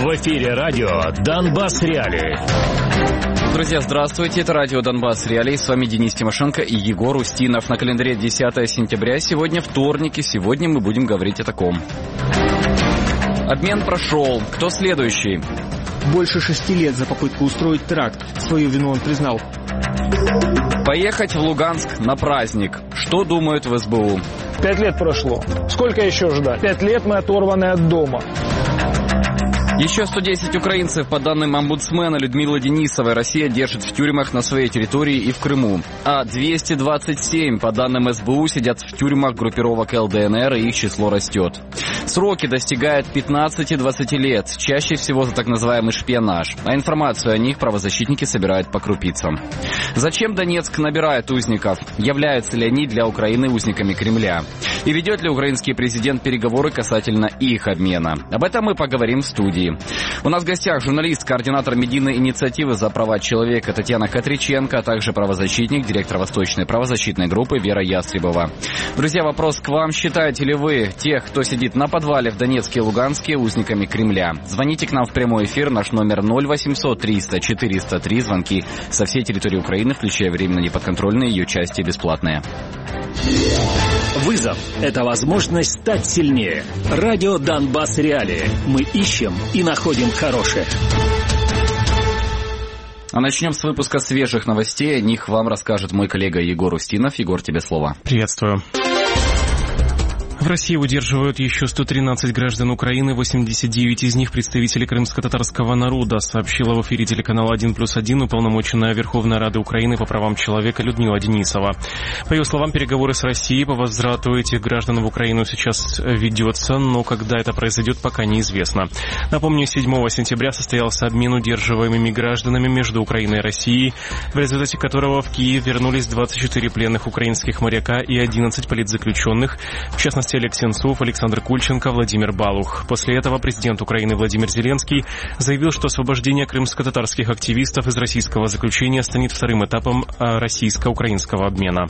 В эфире радио «Донбасс Реалии». Друзья, здравствуйте. Это радио «Донбасс Реалии». С вами Денис Тимошенко и Егор Устинов. На календаре 10 сентября. Сегодня вторник, и сегодня мы будем говорить о таком. Обмен прошел. Кто следующий? Больше 6 лет за попытку устроить теракт. Свою вину он признал. Поехать в Луганск на праздник. Что думают в СБУ? 5 лет прошло. Сколько еще ждать? 5 лет мы оторваны от дома. Еще 110 украинцев, по данным омбудсмена Людмилы Денисовой, Россия держит в тюрьмах на своей территории и в Крыму. А 227, по данным СБУ, сидят в тюрьмах группировок ЛДНР, и их число растет. Сроки достигают 15-20 лет, чаще всего за так называемый шпионаж. А информацию о них правозащитники собирают по крупицам. Зачем Донецк набирает узников? Являются ли они для Украины узниками Кремля? И ведет ли украинский президент переговоры касательно их обмена? Об этом мы поговорим в студии. У нас в гостях журналист, координатор медийной инициативы за права человека Татьяна Катриченко, а также правозащитник, директор Восточной правозащитной группы Вера Ястребова. Друзья, вопрос к вам. Считаете ли вы тех, кто сидит на подвале в Донецке и Луганске, узниками Кремля? Звоните к нам в прямой эфир. Наш номер 0800 300 403. Звонки со всей территории Украины, включая временно неподконтрольные ее части, бесплатные. Вызов – это возможность стать сильнее. Радио «Донбасс Реалии». Мы ищем и находим хорошее. А начнем с выпуска свежих новостей. О них вам расскажет мой коллега Егор Устинов. Егор, тебе слово. Приветствую. В России удерживают еще 113 граждан Украины, 89 из них представители крымско-татарского народа, сообщила в эфире телеканала 1+1 уполномоченная Верховной Рады Украины по правам человека Людмила Денисова. По ее словам, переговоры с Россией по возврату этих граждан в Украину сейчас ведется, но когда это произойдет, пока неизвестно. Напомню, 7 сентября состоялся обмен удерживаемыми гражданами между Украиной и Россией, в результате которого в Киев вернулись 24 пленных украинских моряка и 11 политзаключенных, в частности Олег Сенцов, Александр Кульченко, Владимир Балух. После этого президент Украины Владимир Зеленский заявил, что освобождение крымско-татарских активистов из российского заключения станет вторым этапом российско-украинского обмена.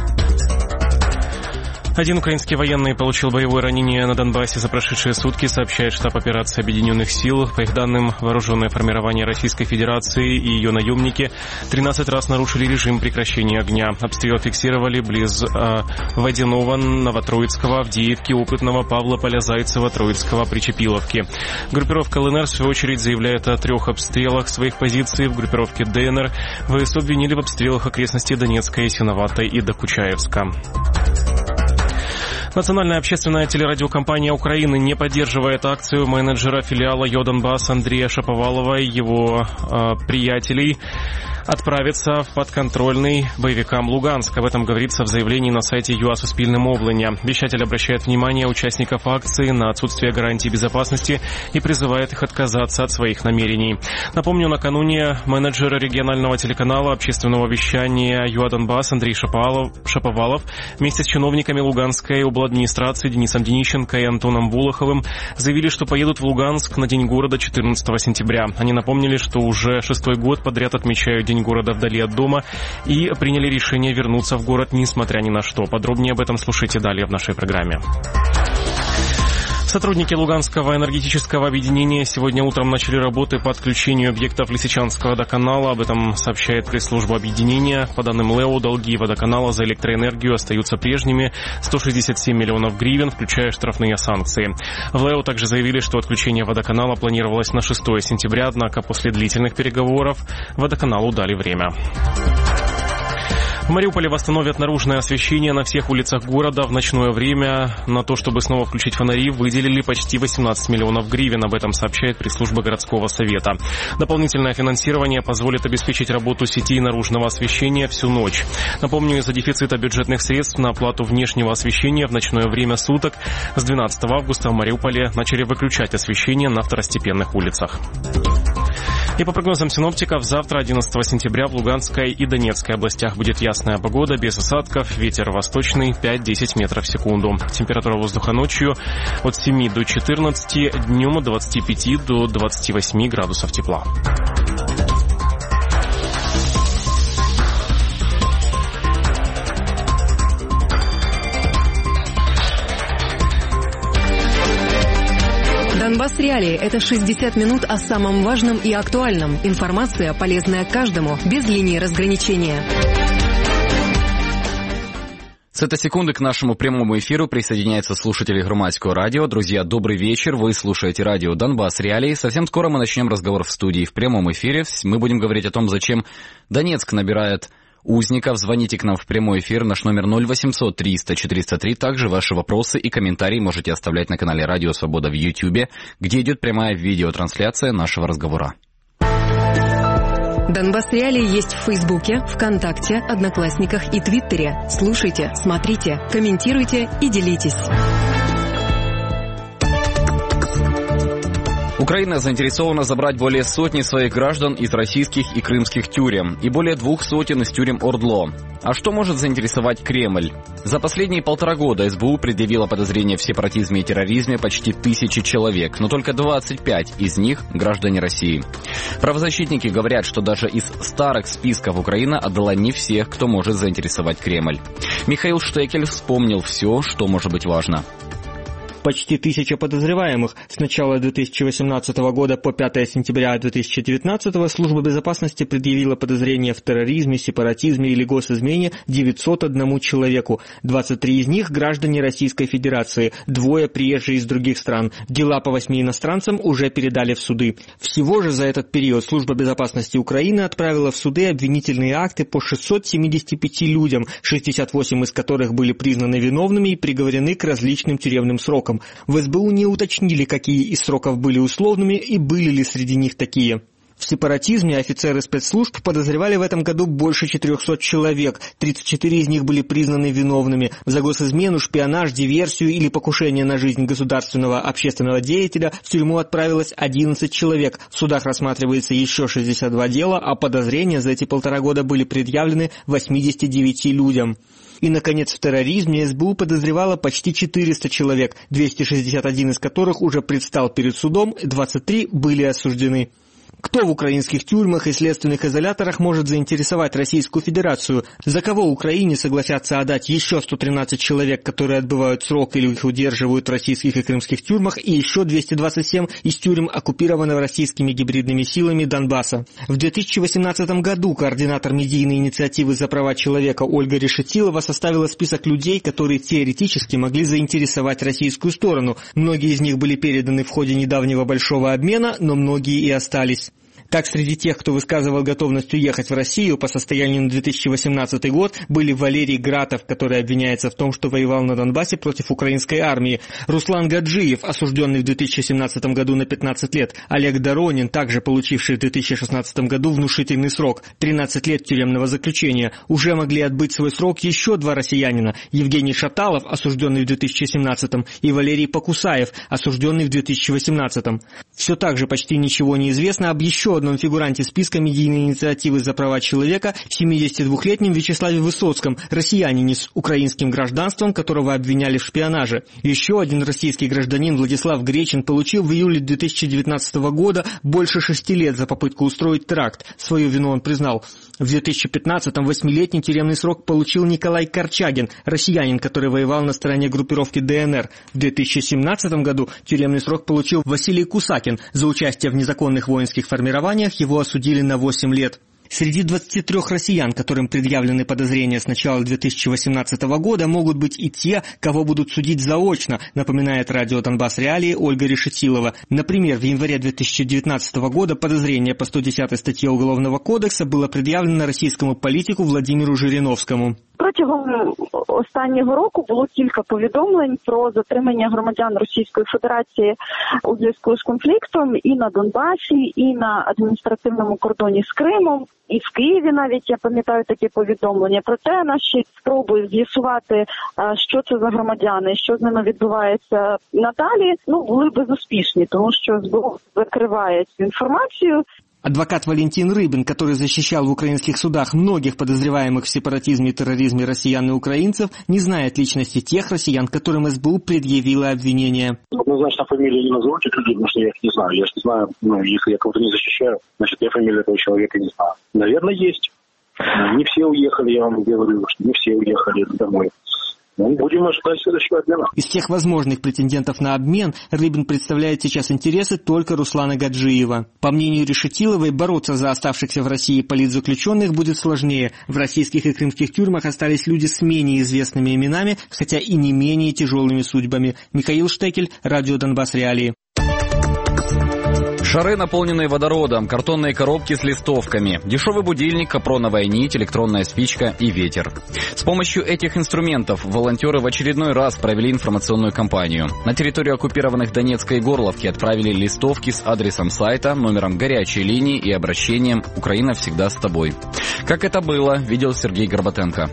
Один украинский военный получил боевое ранение на Донбассе за прошедшие сутки, сообщает штаб операции Объединенных сил. По их данным, вооруженное формирование Российской Федерации и ее наемники 13 раз нарушили режим прекращения огня. Обстрел фиксировали близ Водяного, Новотроицкого, Авдеевки, Опытного, Павлополя, Зайцева, Троицкого, Причепиловки. Группировка ЛНР, в свою очередь, заявляет о 3 обстрелах своих позиций. В группировке ДНР ВСУ обвинили в обстрелах окрестностей Донецка, Ясиноватой и Докучаевска. Национальная общественная телерадиокомпания Украины не поддерживает акцию менеджера филиала «Йодонбасс» Андрея Шаповалова и его приятелей отправиться в подконтрольный боевикам Луганск. Об этом говорится в заявлении на сайте ЮА Суспільне мовлення. Вещатель обращает внимание участников акции на отсутствие гарантий безопасности и призывает их отказаться от своих намерений. Напомню, накануне менеджер регионального телеканала общественного вещания ЮА Донбасс Андрей Шаповалов вместе с чиновниками Луганской обладминистрации Денисом Денищенко и Антоном Волоховым заявили, что поедут в Луганск на День города 14 сентября. Они напомнили, что уже 6-й год подряд отмечают День города вдали от дома и приняли решение вернуться в город несмотря ни на что. Подробнее об этом слушайте далее в нашей программе. Сотрудники Луганского энергетического объединения сегодня утром начали работы по отключению объектов Лисичанского водоканала. Об этом сообщает пресс-служба объединения. По данным ЛЭО, долги водоканала за электроэнергию остаются прежними – 167 миллионов гривен, включая штрафные санкции. В ЛЭО также заявили, что отключение водоканала планировалось на 6 сентября, однако после длительных переговоров водоканалу дали время. В Мариуполе восстановят наружное освещение на всех улицах города. В ночное время на то, чтобы снова включить фонари, выделили почти 18 миллионов гривен. Об этом сообщает пресс-служба городского совета. Дополнительное финансирование позволит обеспечить работу сетей наружного освещения всю ночь. Напомню, из-за дефицита бюджетных средств на оплату внешнего освещения в ночное время суток с 12 августа в Мариуполе начали выключать освещение на второстепенных улицах. И по прогнозам синоптиков, завтра, 11 сентября, в Луганской и Донецкой областях будет ясная погода, без осадков, ветер восточный 5-10 метров в секунду. Температура воздуха ночью от 7 до 14, днем от 25 до 28 градусов тепла. Донбасс Реалии – это 60 минут о самом важном и актуальном. Информация, полезная каждому, без линии разграничения. С этой секунды к нашему прямому эфиру присоединяются слушатели Громадского радио. Друзья, добрый вечер. Вы слушаете радио «Донбасс Реалии». Совсем скоро мы начнем разговор в студии в прямом эфире. Мы будем говорить о том, зачем Донецк набирает узников. Звоните к нам в прямой эфир. Наш номер 0800 300 403. Также ваши вопросы и комментарии можете оставлять на канале «Радио Свобода» в YouTube, где идет прямая видеотрансляция нашего разговора. Донбасс Реалии есть в Фейсбуке, ВКонтакте, Одноклассниках и Твиттере. Слушайте, смотрите, комментируйте и делитесь. Украина заинтересована забрать более сотни своих граждан из российских и крымских тюрем и более 200 из тюрем ОРДЛО. А что может заинтересовать Кремль? За последние 1,5 года СБУ предъявила подозрения в сепаратизме и терроризме почти 1000 человек, но только 25 из них – граждане России. Правозащитники говорят, что даже из старых списков Украина отдала не всех, кто может заинтересовать Кремль. Михаил Штекель вспомнил все, что может быть важно. Почти 1000 подозреваемых. С начала 2018 года по 5 сентября 2019 Служба безопасности предъявила подозрения в терроризме, сепаратизме или госизмене 901 человеку. 23 из них – граждане Российской Федерации, 2 – приезжие из других стран. Дела по 8 иностранцам уже передали в суды. Всего же за этот период Служба безопасности Украины отправила в суды обвинительные акты по 675 людям, 68 из которых были признаны виновными и приговорены к различным тюремным срокам. В СБУ не уточнили, какие из сроков были условными и были ли среди них такие. В сепаратизме офицеры спецслужб подозревали в этом году больше 400 человек, 34 из них были признаны виновными. За госизмену, шпионаж, диверсию или покушение на жизнь государственного общественного деятеля в тюрьму отправилось 11 человек. В судах рассматривается еще 62 дела, а подозрения за эти 1,5 года были предъявлены 89 людям. И, наконец, в терроризме СБУ подозревала почти 400 человек, 261 из которых уже предстал перед судом, 23 были осуждены. Кто в украинских тюрьмах и следственных изоляторах может заинтересовать Российскую Федерацию? За кого Украине согласятся отдать еще 113 человек, которые отбывают срок или их удерживают в российских и крымских тюрьмах, и еще 227 из тюрем, оккупированных российскими гибридными силами Донбасса? В 2018 году координатор медийной инициативы «За права человека» Ольга Решетилова составила список людей, которые теоретически могли заинтересовать российскую сторону. Многие из них были переданы в ходе недавнего большого обмена, но многие и остались. Так, среди тех, кто высказывал готовность уехать в Россию по состоянию на 2018 год, были Валерий Гратов, который обвиняется в том, что воевал на Донбассе против украинской армии, Руслан Гаджиев, осужденный в 2017 году на 15 лет, Олег Доронин, также получивший в 2016 году внушительный срок, 13 лет тюремного заключения. Уже могли отбыть свой срок еще 2 россиянина, Евгений Шаталов, осужденный в 2017, и Валерий Покусаев, осужденный в 2018. Все так же почти ничего не известно об еще одном фигуранте списка медийной инициативы «За права человека», 72-летнем Вячеславе Высоцком, россиянине с украинским гражданством, которого обвиняли в шпионаже. Еще один российский гражданин Владислав Гречин получил в июле 2019 года больше 6 лет за попытку устроить теракт. Свою вину он признал. В 2015-м 8-летний тюремный срок получил Николай Корчагин, россиянин, который воевал на стороне группировки ДНР. В 2017 году тюремный срок получил Василий Кусакин. За участие в незаконных воинских формированиях его осудили на 8 лет. Среди 23 россиян, которым предъявлены подозрения с начала 2018 года, могут быть и те, кого будут судить заочно, напоминает радио «Донбасс Реалии» Ольга Решетилова. Например, в январе 2019 года подозрение по 110 статье Уголовного кодекса было предъявлено российскому политику Владимиру Жириновскому. Протягом останнього року було кілька повідомлень про затримання громадян Російської Федерації у зв'язку з конфліктом і на Донбасі, і на адміністративному кордоні з Кримом, і в Києві навіть, я пам'ятаю такі повідомлення. Проте наші спроби з'ясувати, що це за громадяни, що з ними відбувається надалі, були безуспішні, тому що СБУ закриває цю інформацію. Адвокат Валентин Рыбин, который защищал в украинских судах многих подозреваемых в сепаратизме и терроризме россиян и украинцев, не знает личности тех россиян, которым СБУ предъявило обвинение. Однозначно фамилии не назову этих людей, потому что я их не знаю. Я же не знаю, если я кого-то не защищаю, значит, я фамилию этого человека не знаю. Наверное, есть. Не все уехали, я вам говорю, что не все уехали домой. Будем ожидать следующего обмена. Из всех возможных претендентов на обмен Рыбин представляет сейчас интересы только Руслана Гаджиева. По мнению Решетиловой, бороться за оставшихся в России политзаключенных будет сложнее. В российских и крымских тюрьмах остались люди с менее известными именами, хотя и не менее тяжелыми судьбами. Михаил Штекель, Радио Донбасс Реалии. Шары, наполненные водородом, картонные коробки с листовками, дешевый будильник, капроновая нить, электронная спичка и ветер. С помощью этих инструментов волонтеры в очередной раз провели информационную кампанию. На территорию оккупированных Донецка и Горловки отправили листовки с адресом сайта, номером горячей линии и обращением «Украина всегда с тобой». Как это было, видел Сергей Горбатенко.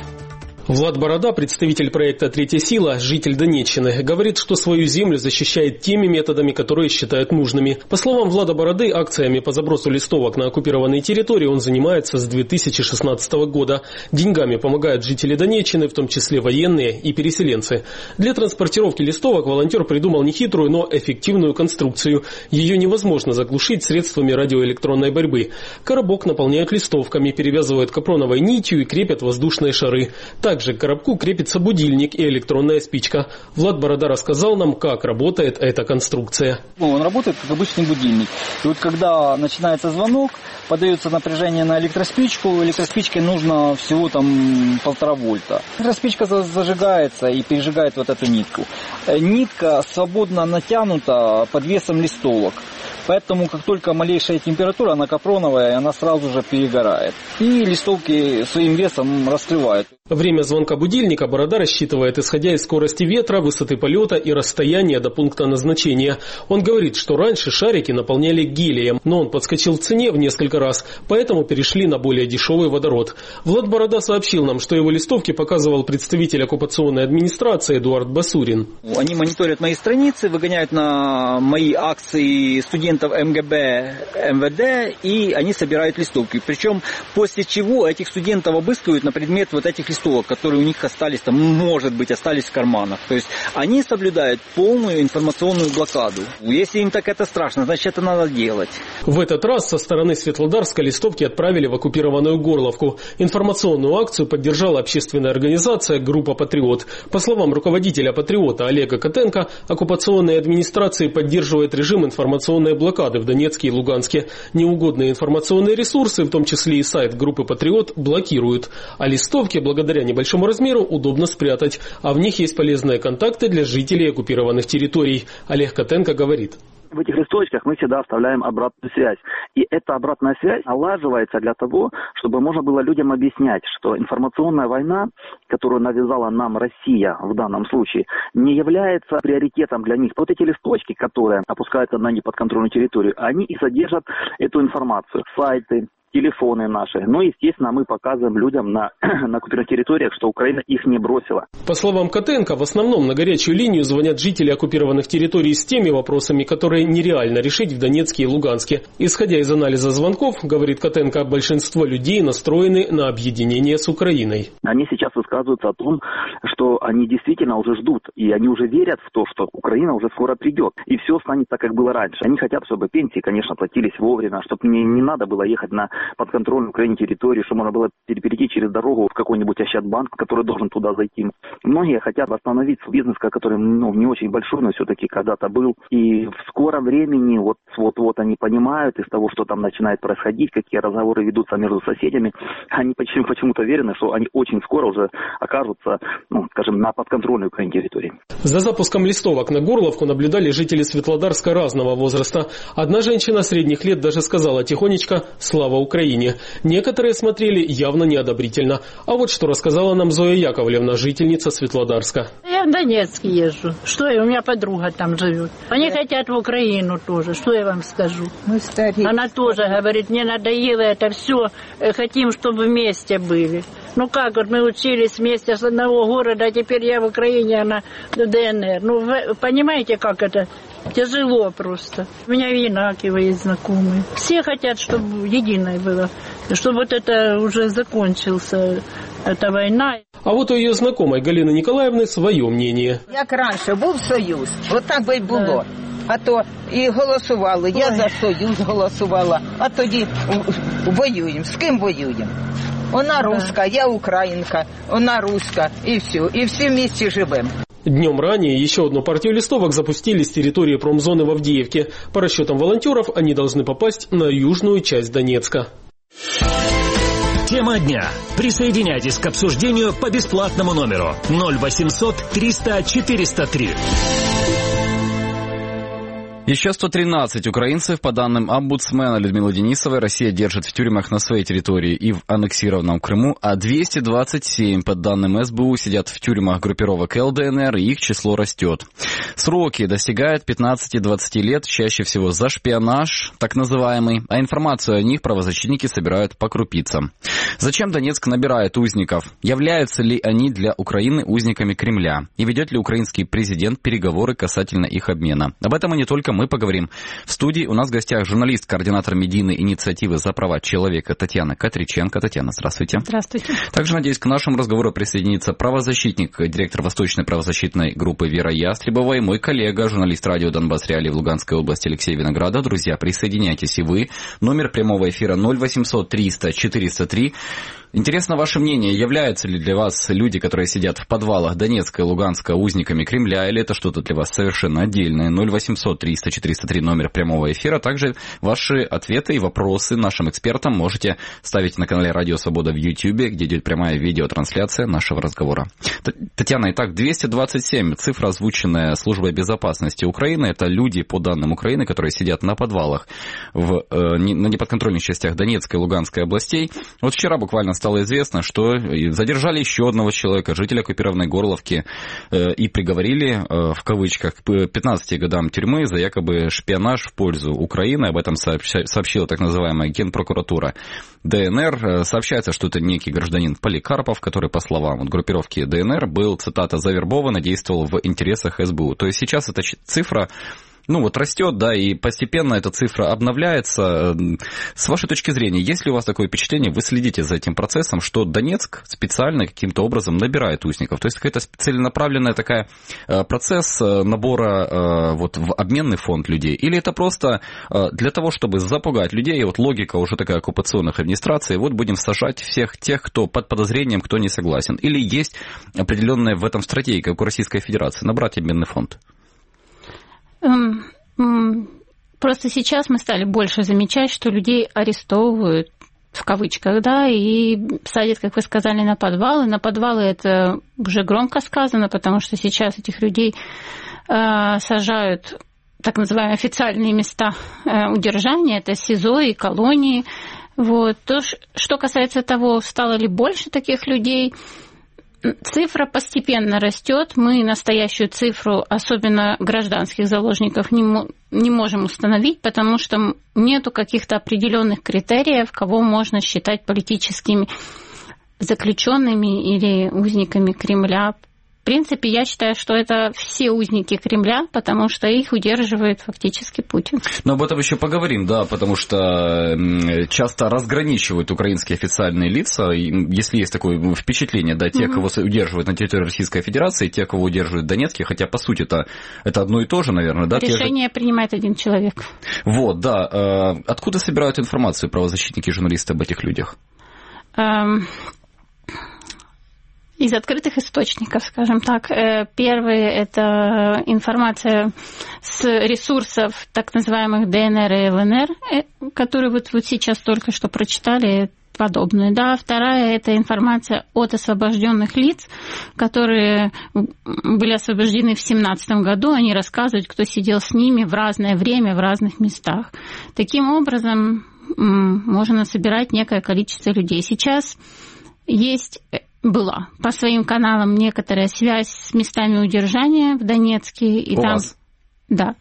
Влад Борода, представитель проекта «Третья сила», житель Донеччины, говорит, что свою землю защищает теми методами, которые считают нужными. По словам Влада Бороды, акциями по забросу листовок на оккупированные территории он занимается с 2016 года. Деньгами помогают жители Донеччины, в том числе военные и переселенцы. Для транспортировки листовок волонтер придумал нехитрую, но эффективную конструкцию. Ее невозможно заглушить средствами радиоэлектронной борьбы. Коробок наполняют листовками, перевязывают капроновой нитью и крепят воздушные шары. Также к коробку крепится будильник и электронная спичка. Влад Борода рассказал нам, как работает эта конструкция. Он работает как обычный будильник. И вот когда начинается звонок, подается напряжение на электроспичку. Электроспичке нужно всего 1,5 вольта. Электроспичка зажигается и пережигает вот эту нитку. Нитка свободно натянута под весом листовок. Поэтому, как только малейшая температура, она капроновая, она сразу же перегорает. И листовки своим весом раскрывают. Время звонка будильника Борода рассчитывает, исходя из скорости ветра, высоты полета и расстояния до пункта назначения. Он говорит, что раньше шарики наполняли гелием, но он подскочил в цене в несколько раз, поэтому перешли на более дешевый водород. Влад Борода сообщил нам, что его листовки показывал представитель оккупационной администрации Эдуард Басурин. Они мониторят мои страницы, выгоняют на мои акции студентов МГБ, МВД, и они собирают листовки. Причем после чего этих студентов обыскивают на предмет вот этих листовок, которые у них остались, может быть, остались в карманах. То есть они соблюдают полную информационную блокаду. Если им так это страшно, значит, это надо делать. В этот раз со стороны Светлодарска листовки отправили в оккупированную Горловку. Информационную акцию поддержала общественная организация «Группа Патриот». По словам руководителя «Патриота» Олега Котенко, оккупационная администрация поддерживает режим информационной блокады в Донецке и Луганске. Неугодные информационные ресурсы, в том числе и сайт группы «Патриот», блокируют. А листовки, благодаря небольшому размеру, удобно спрятать. А в них есть полезные контакты для жителей оккупированных территорий. Олег Котенко говорит. В этих листочках мы всегда оставляем обратную связь. И эта обратная связь налаживается для того, чтобы можно было людям объяснять, что информационная война, которую навязала нам Россия в данном случае, не является приоритетом для них. Вот эти листочки, которые опускаются на неподконтрольную территорию, они и содержат эту информацию. Сайты, телефоны наши. Но, естественно, мы показываем людям на оккупированных территориях, что Украина их не бросила. По словам Котенко, в основном на горячую линию звонят жители оккупированных территорий с теми вопросами, которые нереально решить в Донецке и Луганске. Исходя из анализа звонков, говорит Котенко, большинство людей настроены на объединение с Украиной. Они сейчас высказываются о том, что они действительно уже ждут, и они уже верят в то, что Украина уже скоро придет, и все станет так, как было раньше. Они хотят, чтобы пенсии, конечно, платились вовремя, чтобы не надо было ехать на подконтрольную Украине территорию, чтобы можно было перейти через дорогу в какой-нибудь Ощадбанк, который должен туда зайти. Многие хотят восстановить бизнес, который не очень большой, но все-таки когда-то был. И в скором времени вот они понимают из того, что там начинает происходить, какие разговоры ведутся между соседями, они почему-то уверены, что они очень скоро уже окажутся, на подконтрольной Украине территории. За запуском листовок на Горловку наблюдали жители Светлодарска разного возраста. Одна женщина средних лет даже сказала тихонечко «Слава Украине». Некоторые смотрели явно неодобрительно. А вот что рассказала нам Зоя Яковлевна, жительница Светлодарска. Я в Донецк езжу. Что я, у меня подруга там живет. Они хотят в Украину тоже. Что я вам скажу? Она тоже говорит, мне надоело это все. Хотим, чтобы вместе были. Как вот мы учились вместе с одного города, а теперь я в Украине, она в ДНР. Вы понимаете, как это? Тяжело просто. У меня и инаковые есть знакомые. Все хотят, чтобы единое было. Чтобы вот это уже закончился, эта война. А вот у ее знакомой Галины Николаевны свое мнение. Як раніше був Союз, вот так би й було. А то і голосували. Я за Союз голосувала, а тоді воюємо. З ким воюємо? Вона руська, я українка, вона руська, и все. И все вместе живем. Днем ранее еще одну партию листовок запустили с территории промзоны в Авдеевке. По расчетам волонтеров, они должны попасть на южную часть Донецка. Тема дня. Присоединяйтесь к обсуждению по бесплатному номеру 0800 300 403. Еще 113 украинцев, по данным омбудсмена Людмилы Денисовой, Россия держит в тюрьмах на своей территории и в аннексированном Крыму, а 227, по данным СБУ, сидят в тюрьмах группировок ЛДНР, и их число растет. Сроки достигают 15-20 лет, чаще всего за шпионаж, так называемый, а информацию о них правозащитники собирают по крупицам. Зачем Донецк набирает узников? Являются ли они для Украины узниками Кремля? И ведет ли украинский президент переговоры касательно их обмена? Об этом и не только мы поговорим. В студии у нас в гостях журналист, координатор медийной инициативы «За права человека» Татьяна Катриченко. Татьяна, здравствуйте. Здравствуйте. Также, надеюсь, к нашему разговору присоединится правозащитник, директор Восточной правозащитной группы Вера Ястребова и мой коллега, журналист радио «Донбасс Реалии» в Луганской области Алексей Виноградов. Друзья, присоединяйтесь и вы. Номер прямого эфира 0800 300 403. Интересно ваше мнение, являются ли для вас люди, которые сидят в подвалах Донецка и Луганска, узниками Кремля, или это что-то для вас совершенно отдельное? 0800 300 403 номер прямого эфира. Также ваши ответы и вопросы нашим экспертам можете ставить на канале Радио Свобода в YouTube, где идет прямая видеотрансляция нашего разговора. Татьяна, итак, 227, цифра, озвученная Службой безопасности Украины, это люди, по данным Украины, которые сидят на подвалах на неподконтрольных частях Донецкой и Луганской областей. Вот вчера буквально стало известно, что задержали еще одного человека, жителя оккупированной Горловки, и приговорили, в кавычках, к 15 годам тюрьмы за якобы шпионаж в пользу Украины. Об этом сообщила так называемая Генпрокуратура ДНР. Сообщается, что это некий гражданин Поликарпов, который, по словам группировки ДНР, был, цитата, завербован и действовал в интересах СБУ. То есть сейчас эта цифра растет, да, и постепенно эта цифра обновляется. С вашей точки зрения, есть ли у вас такое впечатление, вы следите за этим процессом, что Донецк специально каким-то образом набирает узников? То есть какая-то целенаправленная такая процесс набора в обменный фонд людей? Или это просто для того, чтобы запугать людей, и логика уже такая оккупационных администраций, будем сажать всех тех, кто под подозрением, кто не согласен? Или есть определенная в этом стратегия, как у Российской Федерации, набрать обменный фонд? Просто сейчас мы стали больше замечать, что людей арестовывают, в кавычках, да, и садят, как вы сказали, на подвалы. На подвалы это уже громко сказано, потому что сейчас этих людей сажают так называемые официальные места удержания, это СИЗО и колонии. То, что касается того, стало ли больше таких людей, цифра постепенно растет. Мы настоящую цифру, особенно гражданских заложников, не можем установить, потому что нету каких-то определенных критериев, кого можно считать политическими заключенными или узниками Кремля. В принципе, я считаю, что это все узники Кремля, потому что их удерживает фактически Путин. Но об этом еще поговорим, да, потому что часто разграничивают украинские официальные лица, если есть такое впечатление, да, те, кого удерживают на территории Российской Федерации, те, кого удерживают в Донецке, хотя, по сути, это одно и то же, наверное, да? Решение принимает один человек. Да. Откуда собирают информацию правозащитники и журналисты об этих людях? Из открытых источников, скажем так. Первый – это информация с ресурсов так называемых ДНР и ЛНР, которые вот сейчас только что прочитали, подобную. Да. Вторая – это информация от освобожденных лиц, которые были освобождены в 2017 году. Они рассказывают, кто сидел с ними в разное время, в разных местах. Таким образом, можно собирать некое количество людей. Сейчас была по своим каналам некоторая связь с местами удержания в Донецке. И там, да.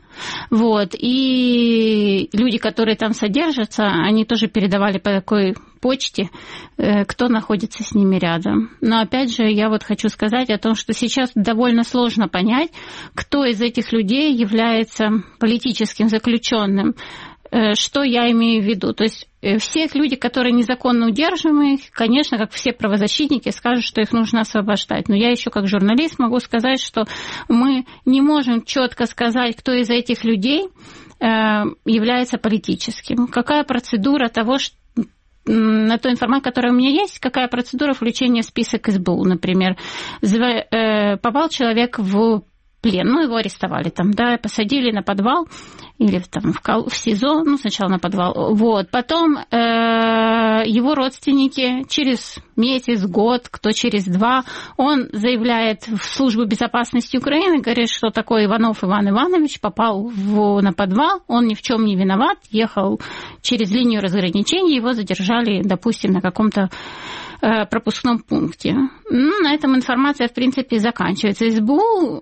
И люди, которые там содержатся, они тоже передавали по такой почте, кто находится с ними рядом. Но опять же, я хочу сказать о том, что сейчас довольно сложно понять, кто из этих людей является политическим заключенным. Что я имею в виду? То есть все люди, которые незаконно удерживаемы, конечно, как все правозащитники, скажут, что их нужно освобождать. Но я еще как журналист могу сказать, что мы не можем четко сказать, кто из этих людей является политическим. Какая процедура того, что на ту информацию, которая у меня есть, какая процедура включения в список СБУ, например. Попал человек в плен, ну, его арестовали там, да, посадили на подвал или там в СИЗО, ну, сначала на подвал, вот, потом его родственники через месяц, год, кто через 2, он заявляет в Службу безопасности Украины, говорит, что такой Иванов Иван Иванович попал на подвал, он ни в чем не виноват, ехал через линию разграничения, его задержали, допустим, на каком-то пропускном пункте. Ну, на этом информация, в принципе, заканчивается. СБУ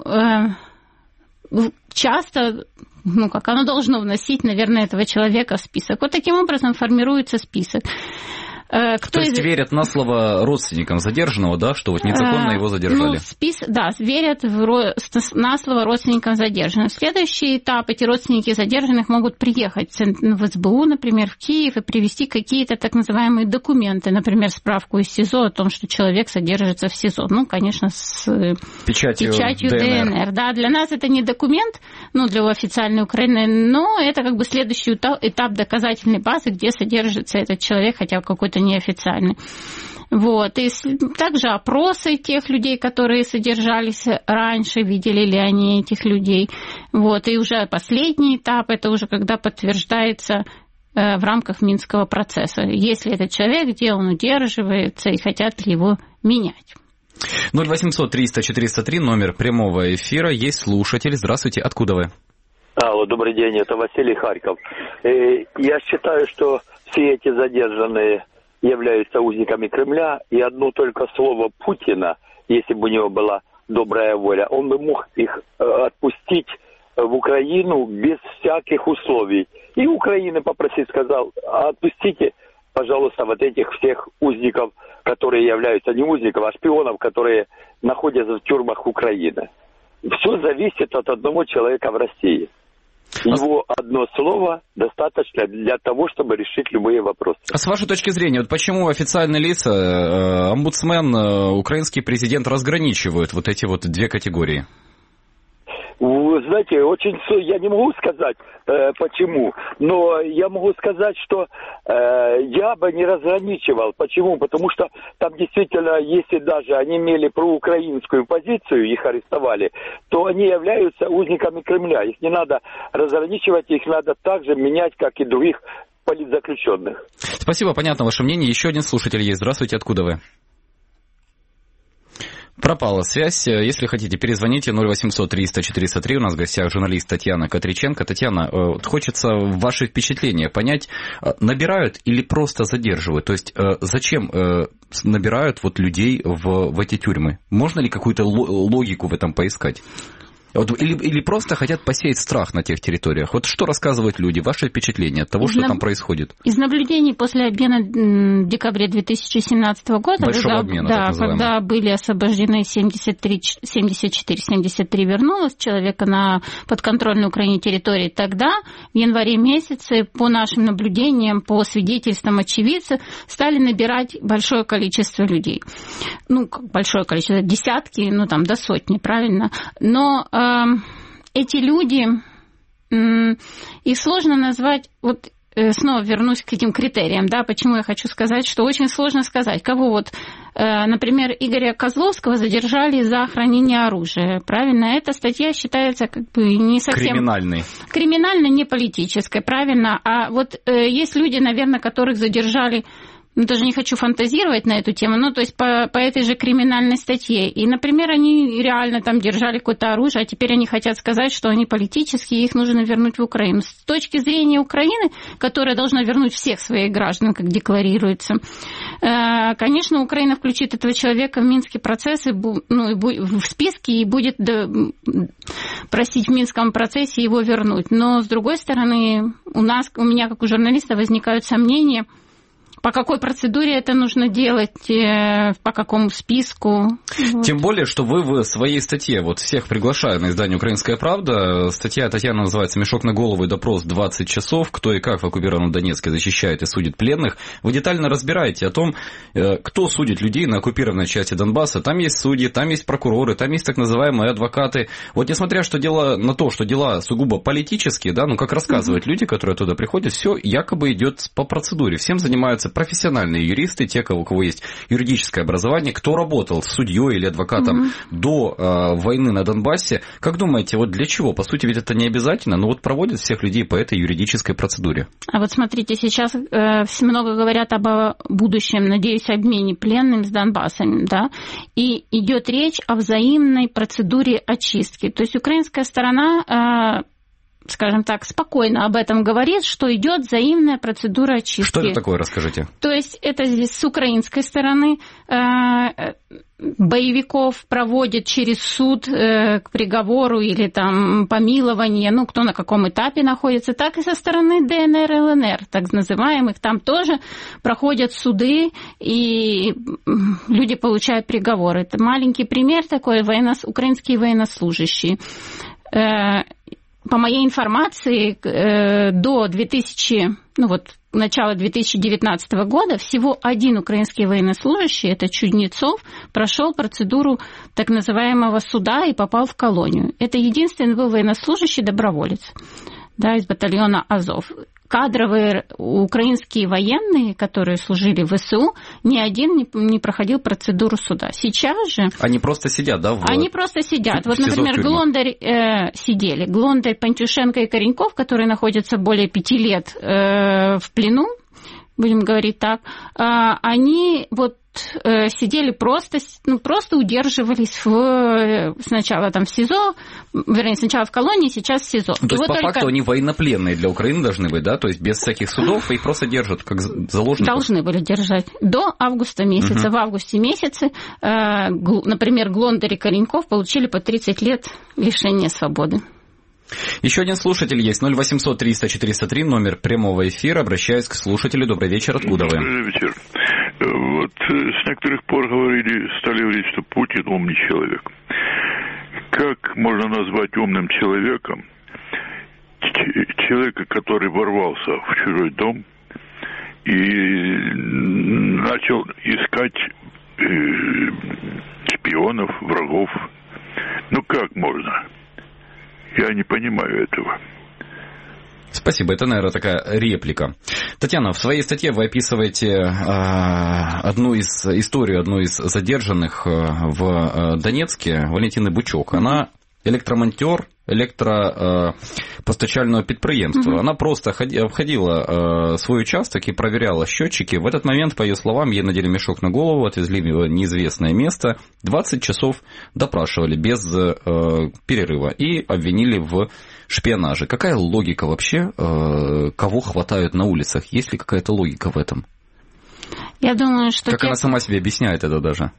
часто, ну, как оно должно вносить, наверное, этого человека в список. Вот таким образом формируется список. То есть верят на слово родственникам задержанного, да, что вот незаконно его задержали? Ну, да, верят на слово родственникам задержанных. Следующий этап, эти родственники задержанных могут приехать в СБУ, например, в Киев и привезти какие-то так называемые документы, например, справку из СИЗО о том, что человек содержится в СИЗО. Ну, конечно, с печатью ДНР. Да, для нас это не документ, ну, для официальной Украины, но это как бы следующий этап доказательной базы, где содержится этот человек, хотя какой-то неофициальный. Вот. И также опросы тех людей, которые содержались раньше, видели ли они этих людей. Вот. И уже последний этап, это уже когда подтверждается в рамках Минского процесса. Если этот человек, где он удерживается, и хотят ли его менять. 0800 300 403, номер прямого эфира. Есть слушатель. Здравствуйте. Откуда вы? Алло, добрый день. Это Василий, Харьков. Я считаю, что все эти задержанные являются узниками Кремля, и одно только слово Путина, если бы у него была добрая воля, он бы мог их отпустить в Украину без всяких условий. И Украина попросить, сказал, отпустите, пожалуйста, вот этих всех узников, которые являются не узников, а шпионов, которые находятся в тюрьмах Украины. Все зависит от одного человека в России. Его одно слово достаточно для того, чтобы решить любые вопросы. А с вашей точки зрения, вот почему официальные лица, омбудсмен, украинский президент разграничивают вот эти вот две категории? Вы знаете, я не могу сказать, почему, но я могу сказать, что я бы не разграничивал. Почему? Потому что там действительно, если даже они имели проукраинскую позицию, их арестовали, то они являются узниками Кремля. Их не надо разграничивать, их надо также менять, как и других политзаключенных. Спасибо, понятно ваше мнение. Еще один слушатель есть. Здравствуйте, откуда вы? Пропала связь. Если хотите, перезвоните 0800 300 403. У нас в гостях журналист Татьяна Катриченко. Татьяна, хочется ваши впечатления понять, набирают или просто задерживают? То есть зачем набирают вот людей в эти тюрьмы? Можно ли какую-то логику в этом поискать? Или просто хотят посеять страх на тех территориях? Вот что рассказывают люди? Ваши впечатления от того, что там происходит? Из наблюдений после обмена в декабре 2017 года, когда были освобождены 73 вернулось человека на подконтрольной Украине территории, тогда в январе месяце по нашим наблюдениям, по свидетельствам очевидцев, стали набирать большое количество людей. Ну, большое количество, десятки, ну там до сотни, правильно? Но эти люди, их сложно назвать, вот снова вернусь к этим критериям, да, почему я хочу сказать, что очень сложно сказать, кого вот, например, Игоря Козловского задержали за хранение оружия, правильно? Эта статья считается как бы не совсем... Криминальной, не политической, правильно? А вот есть люди, наверное, которых задержали... Ну, даже не хочу фантазировать на эту тему, ну, то есть по этой же криминальной статье. И, например, они реально там держали какое-то оружие, а теперь они хотят сказать, что они политические, и их нужно вернуть в Украину. С точки зрения Украины, которая должна вернуть всех своих граждан, как декларируется, конечно, Украина включит этого человека в Минский процесс, в списке, и будет просить в Минском процессе его вернуть. Но, с другой стороны, у меня, как у журналиста, возникают сомнения, по какой процедуре это нужно делать, по какому списку. Тем более, что вы в своей статье, вот всех приглашаю на издание «Украинская правда», статья Татьяны называется «Мешок на голову и допрос 20 часов. Кто и как в оккупированном Донецке защищает и судит пленных». Вы детально разбираете о том, кто судит людей на оккупированной части Донбасса. Там есть судьи, там есть прокуроры, там есть так называемые адвокаты. Вот несмотря на то, что дела сугубо политические, да, ну как рассказывают люди, которые туда приходят, все якобы идет по процедуре. Всем занимаются профессиональные юристы, те, у кого есть юридическое образование, кто работал судьей или адвокатом до войны на Донбассе. Как думаете, вот для чего? По сути, ведь это не обязательно, но вот проводят всех людей по этой юридической процедуре. А вот смотрите, сейчас много говорят об будущем, надеюсь, обмене пленным с Донбассом, да, и идет речь о взаимной процедуре очистки. То есть украинская сторона, скажем так, спокойно об этом говорит, что идет взаимная процедура очистки. Что это такое, расскажите? То есть это здесь с украинской стороны боевиков проводят через суд к приговору или там помилование, ну, кто на каком этапе находится, так и со стороны ДНР и ЛНР, так называемых, там тоже проходят суды, и люди получают приговоры. Это маленький пример такой, украинские военнослужащие. По моей информации, до начала 2019 года всего один украинский военнослужащий, это Чуднецов, прошел процедуру так называемого суда и попал в колонию. Это единственный был военнослужащий-доброволец, да, из батальона «Азов». Кадровые украинские военные, которые служили в ВСУ, ни один не проходил процедуру суда. Сейчас же... Они просто сидят, да? Они просто сидят. Вот, например, Глондарь сидели. Глондарь, Пантюшенко и Кореньков, которые находятся более 5 лет в плену, будем говорить так, они вот сидели просто удерживались сначала там в СИЗО, вернее, сначала в колонии, сейчас в СИЗО. То есть, по факту, они военнопленные для Украины должны быть, да? То есть, без всяких судов их просто держат как заложников? Должны были держать. До августа месяца. В августе месяце, например, Глондарь и Кореньков получили по 30 лет лишения свободы. Еще один слушатель есть. 0800 300 403, номер прямого эфира. Обращаюсь к слушателю. Добрый вечер. Откуда вы? Добрый вечер. Вот с некоторых пор стали говорить, что Путин умный человек. Как можно назвать умным человеком человека, который ворвался в чужой дом и начал искать шпионов, врагов? Ну как можно? Я не понимаю этого. Спасибо. Это, наверное, такая реплика. Татьяна, в своей статье вы описываете историю одной из задержанных в Донецке, Валентины Бучок. Она электромонтер электропостачального підприємства. Она просто обходила свой участок и проверяла счетчики. В этот момент, по ее словам, ей надели мешок на голову, отвезли в неизвестное место, 20 часов допрашивали без перерыва и обвинили в шпионаже. Какая логика вообще, кого хватают на улицах? Есть ли какая-то логика в этом? Я думаю, что... Как она сама себе объясняет это даже?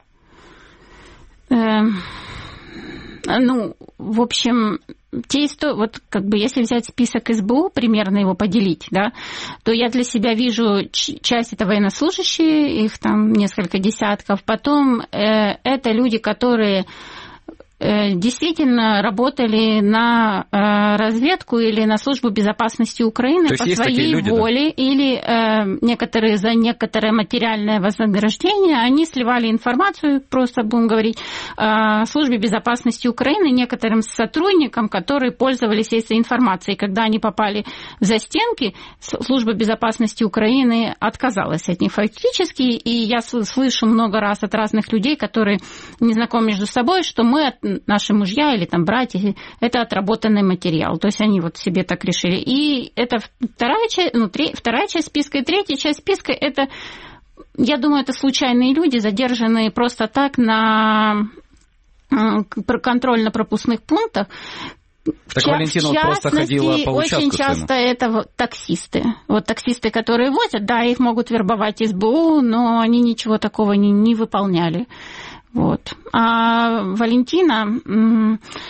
В общем, вот если взять список СБУ, примерно его поделить, да, то я для себя вижу часть это военнослужащие, их там несколько десятков, потом это люди, которые действительно работали на разведку или на службу безопасности Украины по своей воле, да? Или некоторые за некоторое материальное вознаграждение, они сливали информацию, просто будем говорить, службе безопасности Украины, некоторым сотрудникам, которые пользовались этой информацией. Когда они попали в застенки, служба безопасности Украины отказалась от них фактически, и я слышу много раз от разных людей, которые не знакомы между собой, что наши мужья или там братья, это отработанный материал. То есть они вот себе так решили. И это вторая часть списка. И третья часть списка, это, я думаю, это случайные люди, задержанные просто так на контрольно-пропускных пунктах. Так Валентина вот просто ходила по участку. Очень часто это таксисты. Вот таксисты, которые возят, да, их могут вербовать СБУ, но они ничего такого не выполняли. Вот. А Валентина...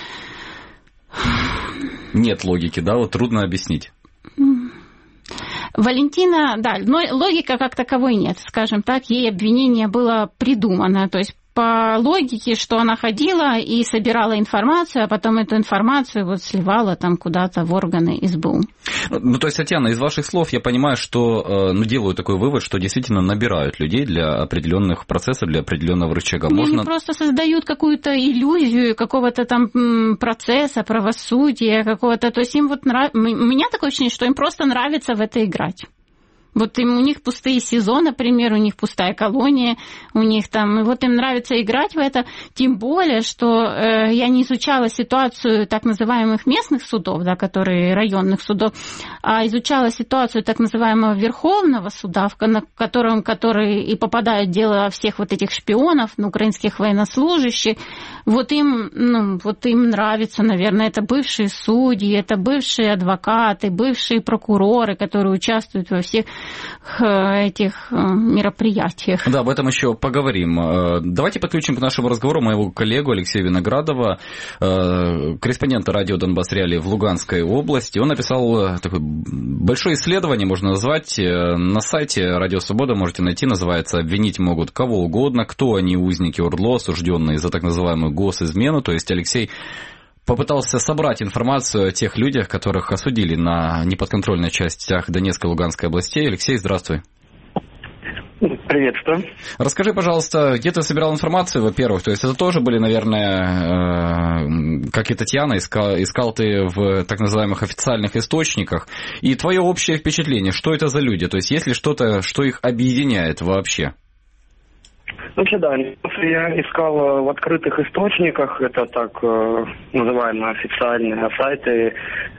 Нет логики, да? Вот трудно объяснить. Валентина, да, но логика как таковой нет, скажем так, ей обвинение было придумано, то есть по логике, что она ходила и собирала информацию, а потом эту информацию вот сливала там куда-то в органы СБУ. Ну, то есть, Татьяна, из ваших слов я понимаю, что, делаю такой вывод, что действительно набирают людей для определенных процессов, для определенного рычага. Они просто создают какую-то иллюзию какого-то там процесса, правосудия, какого-то, то есть им вот нравится, у меня такое ощущение, что им просто нравится в это играть. Вот у них пустые СИЗО, например, у них пустая колония, у них там, и вот им нравится играть в это, тем более, что я не изучала ситуацию так называемых местных судов, да, которые районных судов, а изучала ситуацию так называемого Верховного суда, который и попадает в дело всех вот этих шпионов, украинских военнослужащих. Вот им нравится, наверное, это бывшие судьи, это бывшие адвокаты, бывшие прокуроры, которые участвуют во всех этих мероприятиях. Да, об этом еще поговорим. Давайте подключим к нашему разговору моего коллегу Алексея Виноградова, корреспондента радио Донбасс Реалии в Луганской области. Он написал такое большое исследование, можно назвать, на сайте Радио Свобода можете найти, называется «Обвинить могут кого угодно, кто они, узники ОРДЛО, осужденные за так называемую госизмену». То есть Алексей попытался собрать информацию о тех людях, которых осудили на неподконтрольных частях Донецкой и Луганской областей. Алексей, здравствуй. Приветствую. Расскажи, пожалуйста, где ты собирал информацию, во-первых? То есть это тоже были, наверное, как и Татьяна, искал ты в так называемых официальных источниках. И твое общее впечатление, что это за люди? То есть есть ли что-то, что их объединяет вообще? Вообще, да, я искал в открытых источниках, это так называемые официальные сайты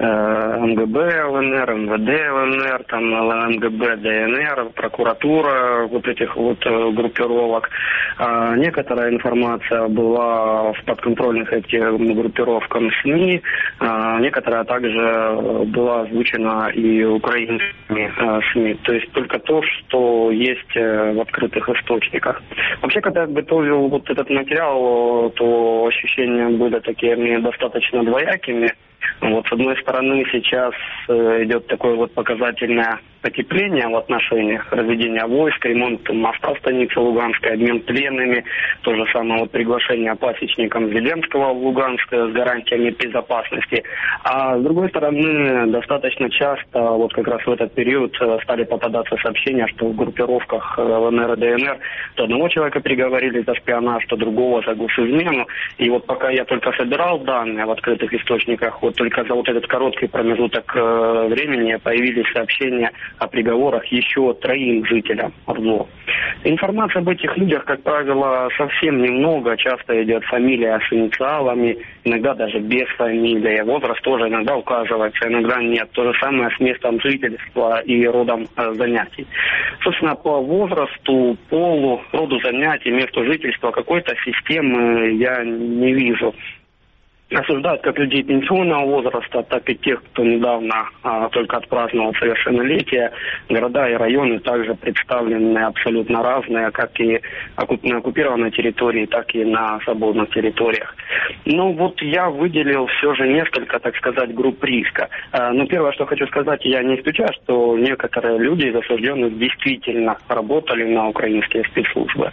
МГБ ЛНР, МВД ЛНР, там МГБ ДНР, прокуратура вот этих вот группировок. Некоторая информация была в подконтрольных этим группировкам СМИ, некоторая также была озвучена и украинскими СМИ. То есть только то, что есть в открытых источниках. Вообще, когда я готовил вот этот материал, то ощущения были такими достаточно двоякими. Вот, с одной стороны, сейчас идет такое вот показательное потепление в отношениях разведения войск, ремонт моста в станице Луганской, обмен пленными, то же самое вот приглашение пасечникам Зеленского в Луганск с гарантиями безопасности. А с другой стороны, достаточно часто, вот как раз в этот период стали попадаться сообщения, что в группировках ЛНР и ДНР то одного человека приговорили за шпионаж, то другого за госизмену. И вот пока я только собирал данные в открытых источниках, вот только за вот этот короткий промежуток времени появились сообщения о приговорах еще 3 жителям ОРДЛО. Информация об этих людях, как правило, совсем немного. Часто идет фамилия с инициалами, иногда даже без фамилии. Возраст тоже иногда указывается, иногда нет. То же самое с местом жительства и родом занятий. Собственно, по возрасту, полу, роду занятий, месту жительства какой-то системы я не вижу. Осуждают как людей пенсионного возраста, так и тех, кто недавно только отпраздновал совершеннолетие. Города и районы также представлены абсолютно разные, как и на оккупированной территории, так и на свободных территориях. Ну вот я выделил все же несколько, так сказать, групп риска. Но первое, что хочу сказать, я не исключаю, что некоторые люди из осужденных действительно работали на украинские спецслужбы.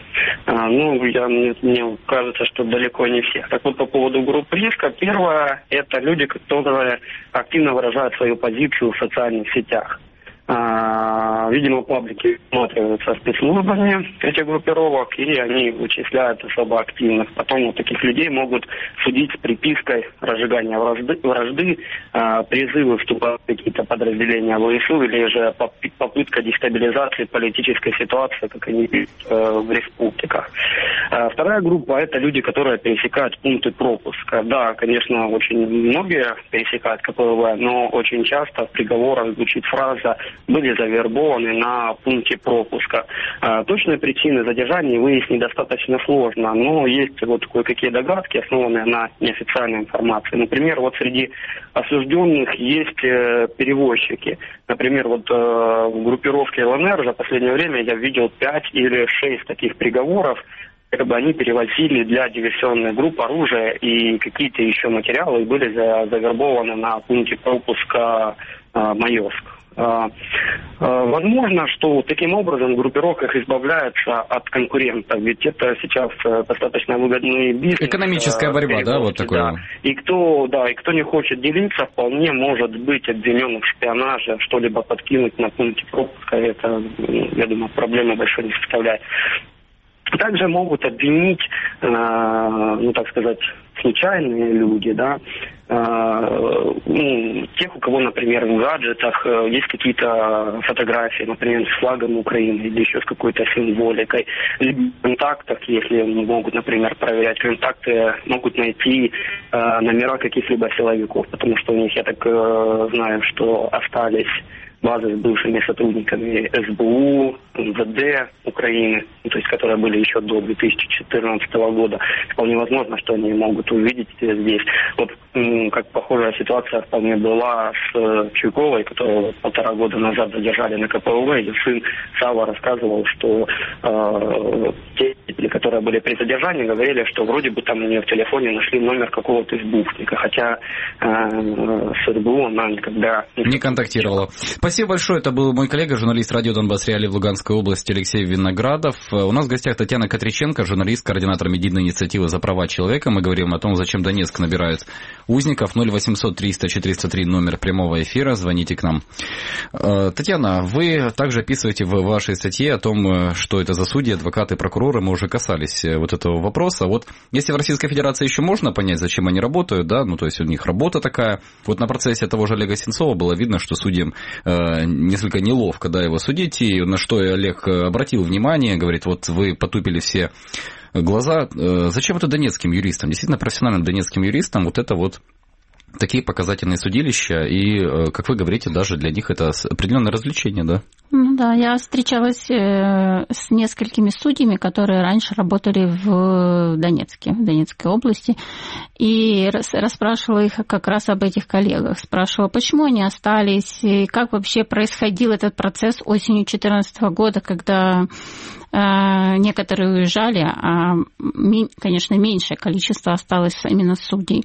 Мне кажется, что далеко не все. Так вот, по поводу групп риска, первое, это люди, которые активно выражают свою позицию в социальных сетях. Видимо, паблики смотрятся спецслужбами этих группировок, и они вычисляют особо активных. Потом вот таких людей могут судить с припиской разжигания вражды, призывы вступать в какие-то подразделения ВСУ или же попытка дестабилизации политической ситуации, как они пишут в республиках. Вторая группа – это люди, которые пересекают пункты пропуска. Да, конечно, очень многие пересекают КПВВ, но очень часто в приговорах звучит фраза «были завербованы на пункте пропуска». Точные причины задержания выяснить достаточно сложно, но есть вот кое-какие догадки, основанные на неофициальной информации. Например, вот среди осужденных есть перевозчики. Например, вот в группировке ЛНР за последнее время я видел 5 или 6 таких приговоров, как бы они перевозили для диверсионных групп оружие и какие-то еще материалы, и были завербованы на пункте пропуска Майорск. Возможно, что таким образом группировка избавляется от конкурентов, ведь это сейчас достаточно выгодный бизнес. Экономическая борьба, да, вот такое. Да. И кто не хочет делиться, вполне может быть обвинен в шпионаже, что-либо подкинуть на пункте пропуска. Это, я думаю, проблемы большой не составляет. Также могут обвинить, так сказать, случайные люди, да, тех, у кого, например, в гаджетах есть какие-то фотографии, например, с флагом Украины или еще с какой-то символикой, либо в контактах, если могут, например, проверять контакты, могут найти номера каких-либо силовиков, потому что у них, я так знаю, что остались базы с бывшими сотрудниками СБУ, МВД Украины, то есть которые были еще до 2014 года. Вполне возможно, что они могут увидеть здесь. Вот как похожая ситуация вполне была с Чуйковой, которую 1,5 года назад задержали на КПВВ, и сын Сава рассказывал, что те, которые были при задержании, говорили, что вроде бы там у нее в телефоне нашли номер какого-то СБУшника, хотя с СБУ она никогда не контактировала. Спасибо большое. Это был мой коллега, журналист радио «Донбасс Реалии» в Луганской области Алексей Виноградов. У нас в гостях Татьяна Котриченко, журналист, координатор медийной инициативы «За права человека». Мы говорим о том, зачем Донецк набирает узников. 0800 300 403 номер прямого эфира. Звоните к нам. Татьяна, вы также описываете в вашей статье о том, что это за судьи, адвокаты, прокуроры. Мы уже касались вот этого вопроса. Вот если в Российской Федерации еще можно понять, зачем они работают, да, то есть у них работа такая. Вот на процессе того же Олега Сенцова было видно, что судьям несколько неловко, да, его судить, и на что Олег обратил внимание, говорит, вот вы потупили все глаза. Зачем это донецким юристам, действительно профессиональным донецким юристам, вот это вот такие показательные судилища, и, как вы говорите, даже для них это определенное развлечение, да? Ну да, я встречалась с несколькими судьями, которые раньше работали в Донецке, в Донецкой области, и расспрашивала их как раз об этих коллегах. Спрашивала, почему они остались, и как вообще происходил этот процесс осенью 2014 года, когда некоторые уезжали, а, конечно, меньшее количество осталось именно судей.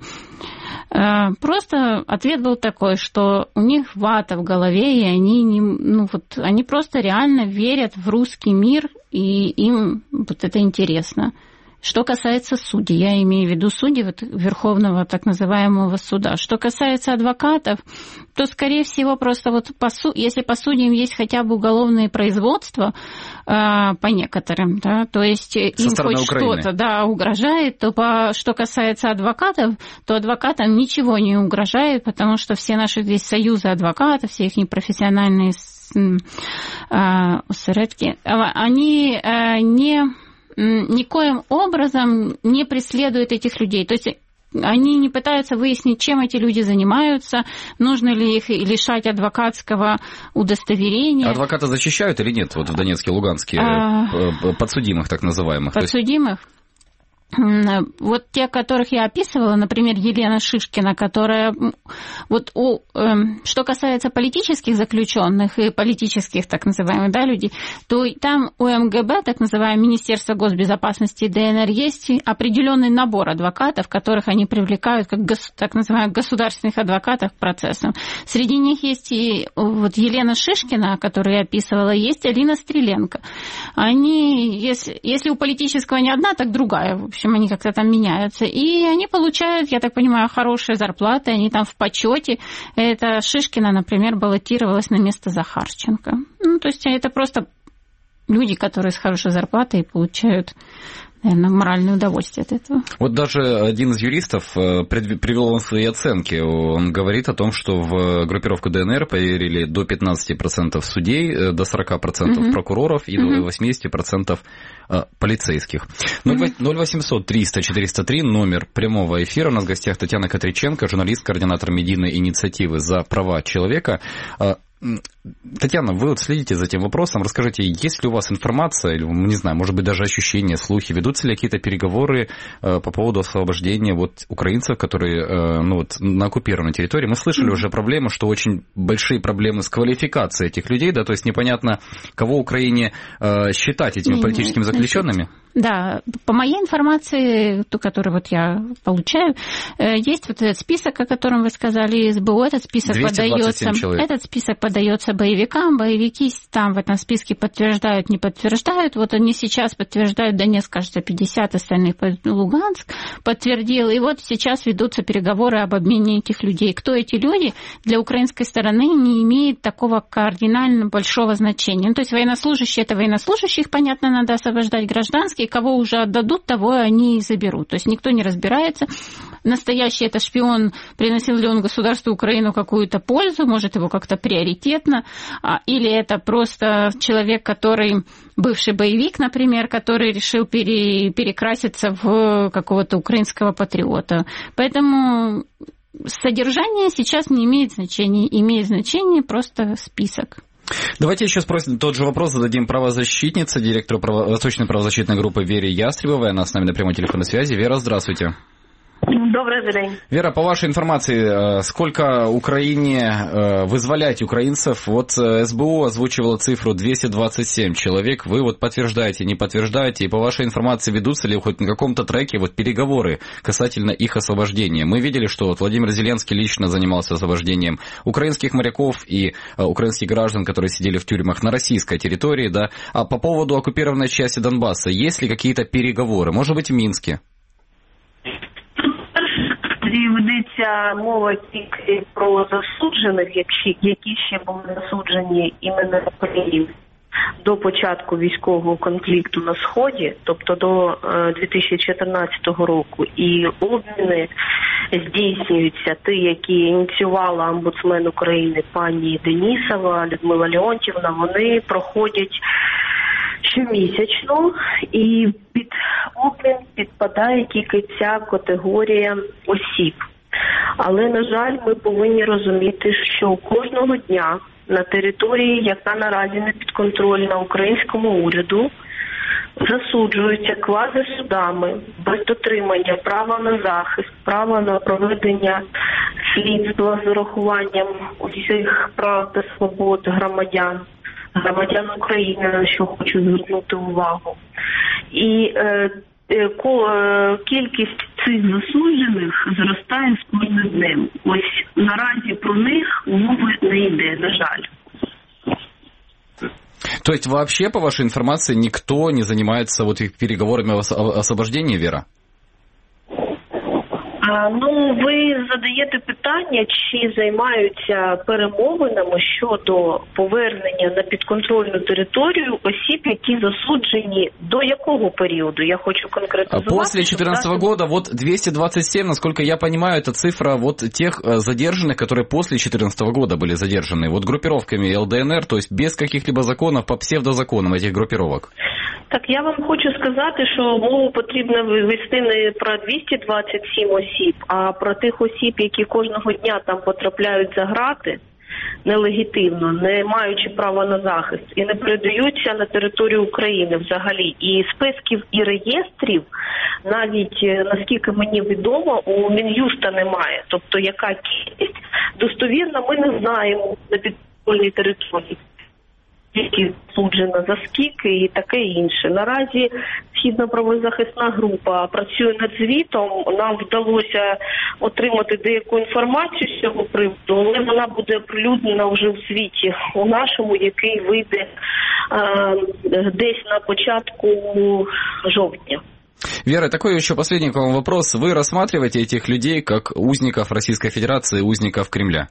Просто ответ был такой, что у них вата в голове, и они просто реально верят в русский мир, и им вот это интересно. Что касается судей, я имею в виду судей Верховного так называемого суда. Что касается адвокатов, то, скорее всего, просто если по судьям есть хотя бы уголовные производства по некоторым, да, то есть им хоть что-то угрожает, то что касается адвокатов, то адвокатам ничего не угрожает, потому что все наши здесь союзы адвокатов, все их непрофессиональные осередки, они никоим образом не преследуют этих людей. То есть они не пытаются выяснить, чем эти люди занимаются, нужно ли их лишать адвокатского удостоверения. Адвокаты защищают или нет вот в Донецке, Луганске подсудимых так называемых? Подсудимых? Вот те, которых я описывала, например, Елена Шишкина, которая... что касается политических заключенных и политических, так называемых, людей, то там у МГБ, так называемое Министерство госбезопасности и ДНР, есть определенный набор адвокатов, которых они привлекают как так называемых государственных адвокатов к процессам. Среди них есть и Елена Шишкина, которую я описывала, есть Алина Стреленко. Они, если у политического не одна, так другая, в общем, они как-то там меняются. И они получают, я так понимаю, хорошие зарплаты, они там в почете. Это Шишкина, например, баллотировалась на место Захарченко. То есть это просто люди, которые с хорошей зарплатой получают, наверное, моральное удовольствие от этого. Вот даже один из юристов привел вам свои оценки. Он говорит о том, что в группировку ДНР поверили до 15% судей, до 40% прокуроров и до 80% полицейских. 0800 300 403 номер прямого эфира. У нас в гостях Татьяна Котриченко, журналист, координатор медийной инициативы «За права человека». Татьяна, вы следите за этим вопросом. Расскажите, есть ли у вас информация, или, не знаю, может быть, даже ощущения, слухи, ведутся ли какие-то переговоры по поводу освобождения украинцев, которые на оккупированной территории? Мы слышали уже проблемы, что очень большие проблемы с квалификацией этих людей, да, то есть непонятно, кого в Украине считать этими политическими заключенными. Да, по моей информации, ту, которую я получаю, есть этот список, о котором вы сказали, СБУ, этот список подается передается боевикам, боевики там в этом списке подтверждают, не подтверждают. Вот они сейчас подтверждают Донецк, кажется, 50, остальных Луганск подтвердил. И вот сейчас ведутся переговоры об обмене этих людей. Кто эти люди, для украинской стороны не имеет такого кардинально большого значения. Ну, то есть военнослужащие — это военнослужащие, их, понятно, надо освобождать. Гражданские, кого уже отдадут, того они и заберут. То есть никто не разбирается. Настоящий это шпион, приносил ли он государству Украину какую-то пользу, может, его как-то приоритетно, или это просто человек, который бывший боевик, например, который решил перекраситься в какого-то украинского патриота. Поэтому содержание сейчас не имеет значения, имеет значение просто список. Давайте еще спросим тот же вопрос, зададим правозащитнице, директору Восточной правозащитной группы Вере Ястребовой. Она с нами на прямой телефонной связи. Вера, здравствуйте. Добрый день. Вера, по вашей информации, сколько Украине вызволять украинцев? Вот СБУ озвучивала цифру 227 человек. Вы вот подтверждаете, не подтверждаете? И по вашей информации, ведутся ли хоть на каком-то треке вот переговоры касательно их освобождения? Мы видели, что вот Владимир Зеленский лично занимался освобождением украинских моряков и украинских граждан, которые сидели в тюрьмах на российской территории, да? А по поводу оккупированной части Донбасса, есть ли какие-то переговоры? Может быть, в Минске? Ведеться мова тільки про засуджених, які ще були засуджені іменно в Україні до початку військового конфлікту на Сході, тобто до 2014 року. І обміни здійснюються ті, які ініціювала омбудсмен України пані Денісова, Людмила Леонтівна, вони проходять щомісячно, і під обмін підпадає тільки ця категорія осіб. Але, на жаль, ми повинні розуміти, що кожного дня на території, яка наразі не підконтрольна українському уряду, засуджуються квазисудами без дотримання права на захист, права на проведення слідства з урахуванням усіх прав та свобод громадян України, на що хочу звернути увагу. І кількість цих засуджених зростає з кожним днем. Ось наразі про них мови не йде, на жаль. То есть вообще, по вашей информации, никто не занимается вот их переговорами о освобождении, Вера? Ну, ви задаєте питання, чи займаються перемовинами щодо повернення на підконтрольну територію осіб, які засуджені до якого периоду? Я хочу конкретизувати. После 2014 года, вот 227, насколько я понимаю, это цифра вот тех задержанных, которые после 2014 года были задержаны, вот группировками ЛДНР, то есть без каких-либо законов, по псевдозаконам этих группировок. Так, я вам хочу сказати, що мову потрібно вести не про 227 осіб, а про тих осіб, які кожного дня там потрапляють за грати нелегітимно, не маючи права на захист, і не передаються на територію України взагалі. І списків і реєстрів, навіть, наскільки мені відомо, у Мін'юста немає. Тобто, яка кількість достовірна, ми не знаємо на підконтрольній території. Які суджена за скільки і таке інше. Наразі Східна правозахисна група працює над звітом. Нам вдалося отримати деяку інформацію з цього приводу, але вона буде оприлюднена вже в звіті у нашому, який вийде десь на початку жовтня. Вера, такой еще последний к вам вопрос. Вы рассматриваете этих людей как узников Российской Федерации, узников Кремля?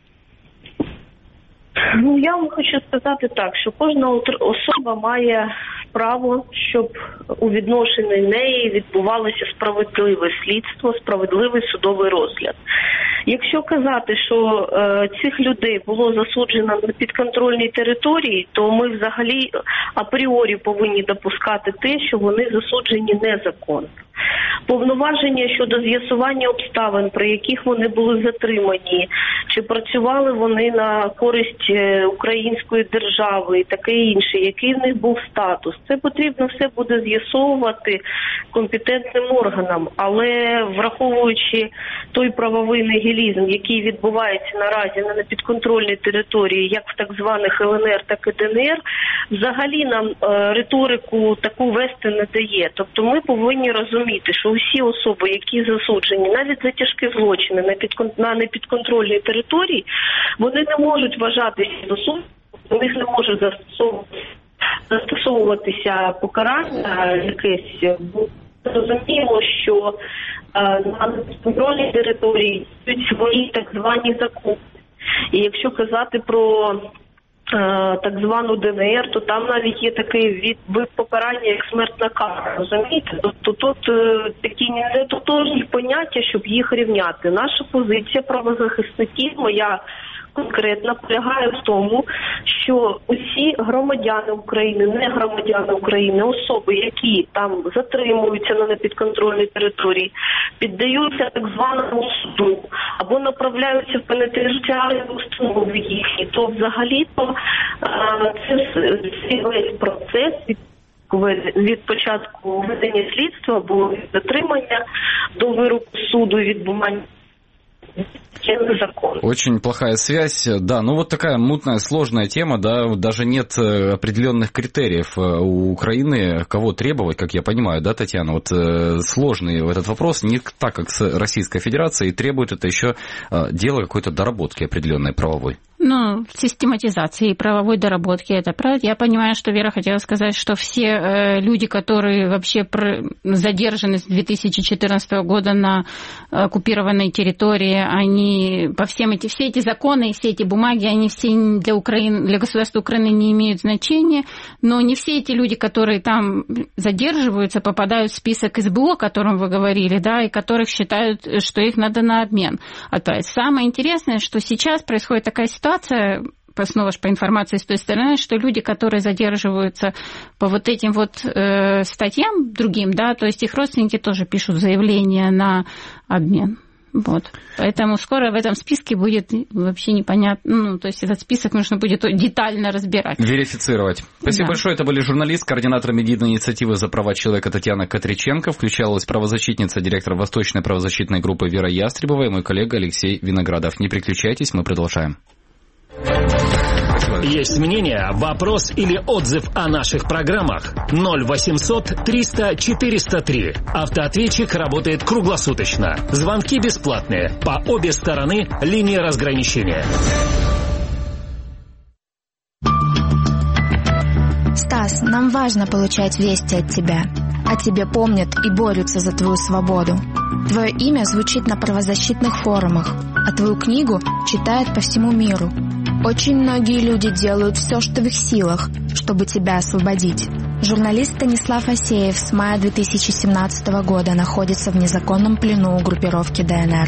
Ну, я вам хочу сказати так, що кожна особа має право, щоб у відношенні неї відбувалося справедливе слідство, справедливий судовий розгляд. Якщо казати, що цих людей було засуджено на підконтрольній території, то ми взагалі апріорі повинні допускати те, що вони засуджені незаконно. Повноваження щодо з'ясування обставин, при яких вони були затримані, чи працювали вони на користь української держави і таке інше, який в них був статус. Це потрібно все буде з'ясовувати компетентним органам, але враховуючи той правовий нігілізм, нігілізм, який відбувається наразі на непідконтрольній території, як в так званих ЛНР, так і ДНР, взагалі нам риторику таку вести не дає. Тобто ми повинні розуміти, що усі особи, які засуджені, навіть за тяжкі злочини на непідконтрольній території, вони не можуть вважатися засудженими, у них не можуть застосовуватися покарання якесь. Розуміємо, що на непідконтрольній території йдуть свої так звані закони. І якщо казати про так звану ДНР, то там навіть є такий вид покарання, як смертна кара, розумієте? Тобто тут такі нетотожні поняття, щоб їх рівняти. Наша позиція правозахисників, моя конкретно полягає в тому, що усі громадяни України, не громадяни України, особи, які там затримуються на непідконтрольній території, піддаються так званому суду або направляються в пенітенціарні установи їхні, то взагалі-то це весь процес від початку ведення слідства або від затримання до вироку суду і відбування. Очень плохая связь. Да, ну вот такая мутная, сложная тема, да, даже нет определенных критериев у Украины, кого требовать, как я понимаю, да, Татьяна, вот сложный этот вопрос, не так, как с Российской Федерацией, требует это еще дело какой-то доработки определенной правовой. Ну, систематизации и правовой доработки, это правда. Я понимаю, что Вера хотела сказать, что все люди, которые вообще задержаны с 2014 года на оккупированной территории, они по все эти законы и все эти бумаги, они все для Украины, для государства Украины не имеют значения, но не все эти люди, которые там задерживаются, попадают в список СБУ, о котором вы говорили, да, и которых считают, что их надо на обмен отправить. Самое интересное, что сейчас происходит такая ситуация, снова же по информации с той стороны, что люди, которые задерживаются по вот этим вот статьям другим, да, то есть их родственники тоже пишут заявление на обмен. Вот. Поэтому скоро в этом списке будет вообще непонятно, ну, то есть этот список нужно будет детально разбирать. Верифицировать. Спасибо большое. Это были журналист, координатор медийной инициативы за права человека Татьяна Катриченко. Включалась правозащитница, директор Восточной правозащитной группы Вера Ястребова и мой коллега Алексей Виноградов. Не переключайтесь, мы продолжаем. Есть мнение, вопрос или отзыв о наших программах? 0800 300 403. Автоответчик работает круглосуточно. Звонки бесплатные. По обе стороны линии разграничения. Стас, нам важно получать вести от тебя. О тебе помнят и борются за твою свободу. Твое имя звучит на правозащитных форумах, а твою книгу читают по всему миру. Очень многие люди делают все, что в их силах, чтобы тебя освободить. Журналист Станислав Асеев с мая 2017 года находится в незаконном плену у группировки ДНР.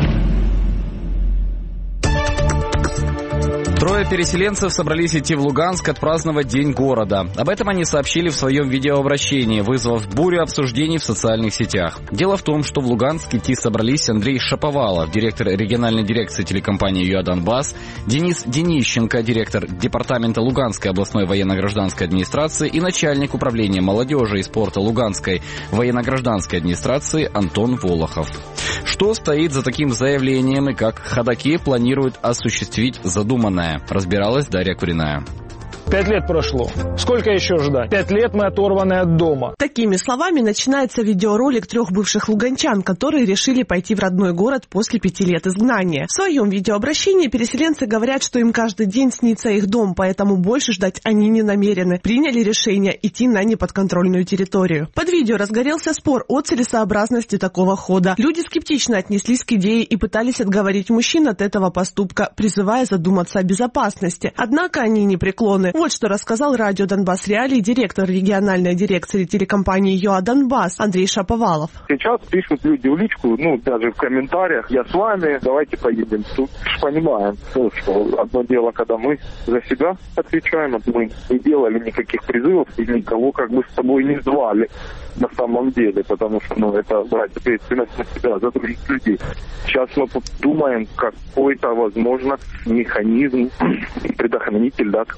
Трое переселенцев собрались идти в Луганск отпраздновать День города. Об этом они сообщили в своем видеообращении, вызвав бурю обсуждений в социальных сетях. Дело в том, что в Луганск идти собрались Андрей Шаповалов, директор региональной дирекции телекомпании «ЮА Донбасс», Денис Денищенко, директор департамента Луганской областной военно-гражданской администрации и начальник управления молодежи и спорта Луганской военно-гражданской администрации Антон Волохов. Что стоит за таким заявлением и как ходаки планируют осуществить задуманное? Разбиралась Дарья Куриная. 5 лет прошло. Сколько еще ждать? 5 лет мы оторваны от дома. Такими словами начинается видеоролик 3 бывших луганчан, которые решили пойти в родной город после 5 лет изгнания. В своем видеообращении переселенцы говорят, что им каждый день снится их дом, поэтому больше ждать они не намерены. Приняли решение идти на неподконтрольную территорию. Под видео разгорелся спор о целесообразности такого хода. Люди скептично отнеслись к идее и пытались отговорить мужчин от этого поступка, призывая задуматься о безопасности. Однако они непреклонны. Вот что рассказал радио «Донбасс Реалии» директор региональной дирекции телекомпании «ЮА Донбасс» Андрей Шаповалов. Сейчас пишут люди в личку, даже в комментариях: я с вами, давайте поедем. Тут понимаем, что одно дело, когда мы за себя отвечаем, мы не делали никаких призывов и никого с собой не звали на самом деле, потому что это брать ответственность на себя за других людей. Сейчас мы думаем, какой-то, возможно, механизм, предохранитель, какой-то, наверное,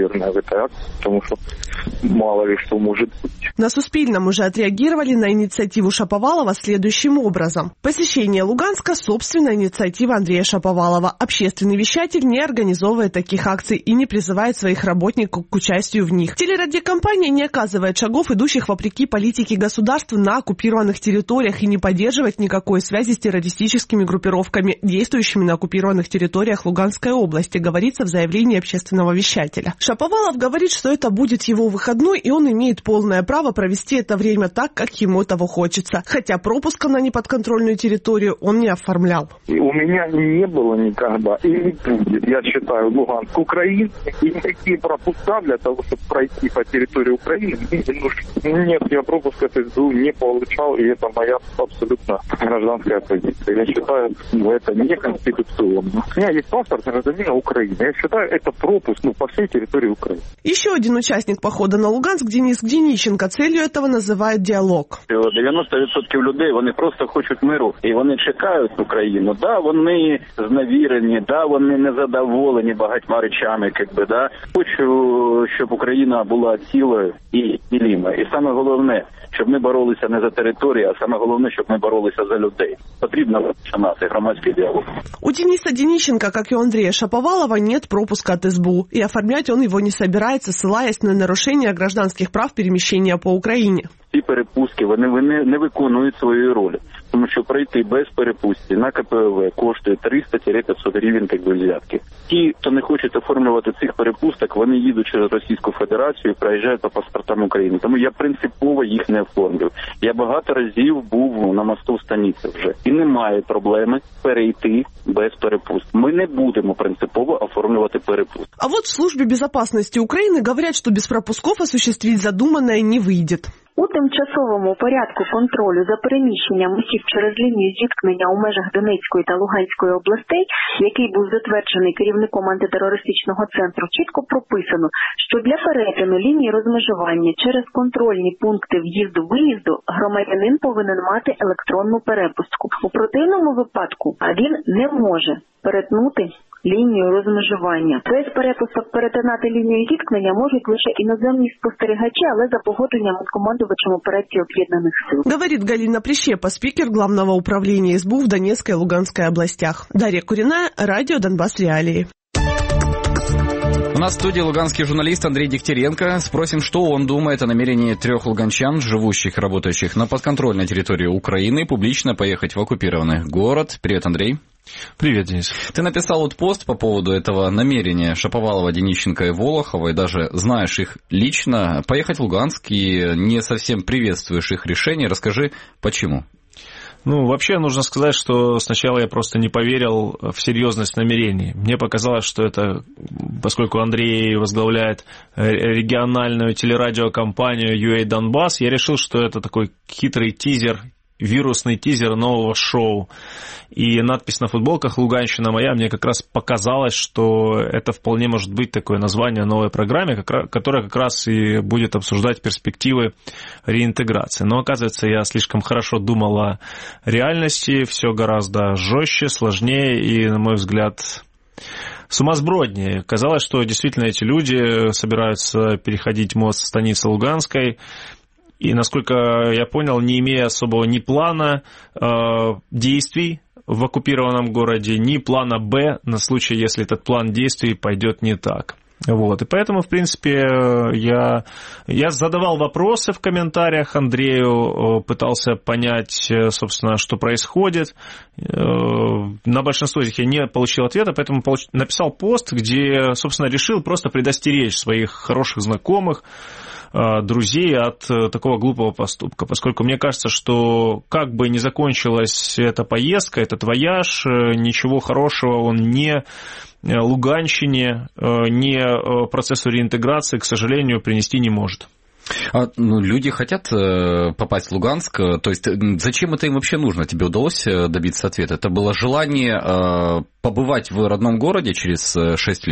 наверное, в этой акции, потому что мало ли что может быть. На Суспільном уже отреагировали на инициативу Шаповалова следующим образом. Посещение Луганска – собственная инициатива Андрея Шаповалова. Общественный вещатель не организовывает таких акций и не призывает своих работников к участию в них. Телерадиокомпания не оказывает шагов, идущих вопреки политике государств на оккупированных территориях, и не поддерживает никакой связи с террористическими группировками, действующими на оккупированных территориях Луганской области, говорится в заявлении общественного вещателя. Шаповалов говорит, что это будет его выходной, и он имеет полное право провести это время так, как ему того хочется. Хотя пропуска на неподконтрольную территорию он не оформлял. И у меня не было никогда и не будет, я считаю, Луганск Украины, и никакие пропуска для того, чтобы пройти по территории Украины, не нужны. Нет, я пропуск от СБУ не получал, и это моя абсолютно гражданская позиция. Я считаю, это неконституционно. У меня есть паспорт гражданина Украины. Я считаю, это пропуск по всей территории Украины. Еще один участник похода на Луганск, Денис Гденищенко, целью этого называет диалог. 90% людей, вони просто хочуть миру, і вони чекають Україну. Да, вони зневірені, да, вони незадоволені багатьма речами, да. Хочу, щоб Україна була цілою і ціліма. І саме головне, щоб ми боролися не за територію, а саме головне, щоб ми боролися за людей. Потрібно починати громадський діалог. У Дениса Денищенко, как и у Андрея Шаповалова, нет пропуска от СБУ, и оформлять он его не собирается, ссылаясь на нарушение гражданских прав перемещения по Украине. Ці перепустки, вони не виконують своєї ролі. Тому що пройти без перепустки на КПВВ коштує 300-500 гривень взятки. Ті, хто не хочуть оформлювати цих перепусток, вони їдуть через Російську Федерацію і проїжджають по паспортам України. Тому я принципово їх не оформлюю. Я багато разів був на мосту в станиці вже. І немає проблеми перейти без перепустки. Ми не будемо принципово оформлювати перепустки. А вот в Службе безопасности Украины говорят, что без пропусков осуществить задуманное не выйдет. У тимчасовому порядку контролю за переміщенням осіб через лінію зіткнення у межах Донецької та Луганської областей, який був затверджений керівником антитерористичного центру, чітко прописано, що для перетину лінії розмежування через контрольні пункти в'їзду-виїзду громадянин повинен мати електронну перепустку. У противному випадку він не може перетнути лінію розмежування. Без перепусток перетинати лінію зіткнення можуть лише іноземні спостерігачі, але за погодженням з командувачем операції Об'єднаних сил. Говорит Галина Прищепа, спикер Главного управления СБУ в Донецкой и Луганской областях. Дарья Куриная, радио «Донбасс Реалии». У нас в студии луганский журналист Андрей Дегтяренко. Спросим, что он думает о намерении 3 луганчан, живущих и работающих на подконтрольной территории Украины, публично поехать в оккупированный город. Привет, Андрей. Привет, Денис. Ты написал вот пост по поводу этого намерения Шаповалова, Денищенко и Волохова, и даже знаешь их лично. Поехать в Луганск и не совсем приветствуешь их решение. Расскажи, почему? Вообще нужно сказать, что сначала я просто не поверил в серьезность намерений. Мне показалось, что это, поскольку Андрей возглавляет региональную телерадиокомпанию UA Донбасс, я решил, что это такой хитрый тизер, вирусный тизер нового шоу. И надпись на футболках «Луганщина моя» мне как раз показалось, что это вполне может быть такое название новой программе, которая как раз и будет обсуждать перспективы реинтеграции. Но, оказывается, я слишком хорошо думал о реальности, все гораздо жестче, сложнее и, на мой взгляд, сумасброднее. Казалось, что действительно эти люди собираются переходить мост в станице Луганской, и, насколько я понял, не имея особого ни плана действий в оккупированном городе, ни плана «Б» на случай, если этот план действий пойдет не так. И поэтому, в принципе, я задавал вопросы в комментариях Андрею, пытался понять, собственно, что происходит. На большинство из них я не получил ответа, поэтому написал пост, где, собственно, решил просто предостеречь своих хороших знакомых, друзей от такого глупого поступка, поскольку мне кажется, что как бы ни закончилась эта поездка, этот вояж, ничего хорошего он не Луганщине, не процессу реинтеграции, к сожалению, принести не может. Люди хотят попасть в Луганск, то есть зачем это им вообще нужно? Тебе удалось добиться ответа? Это было желание побывать в родном городе через 6 лет?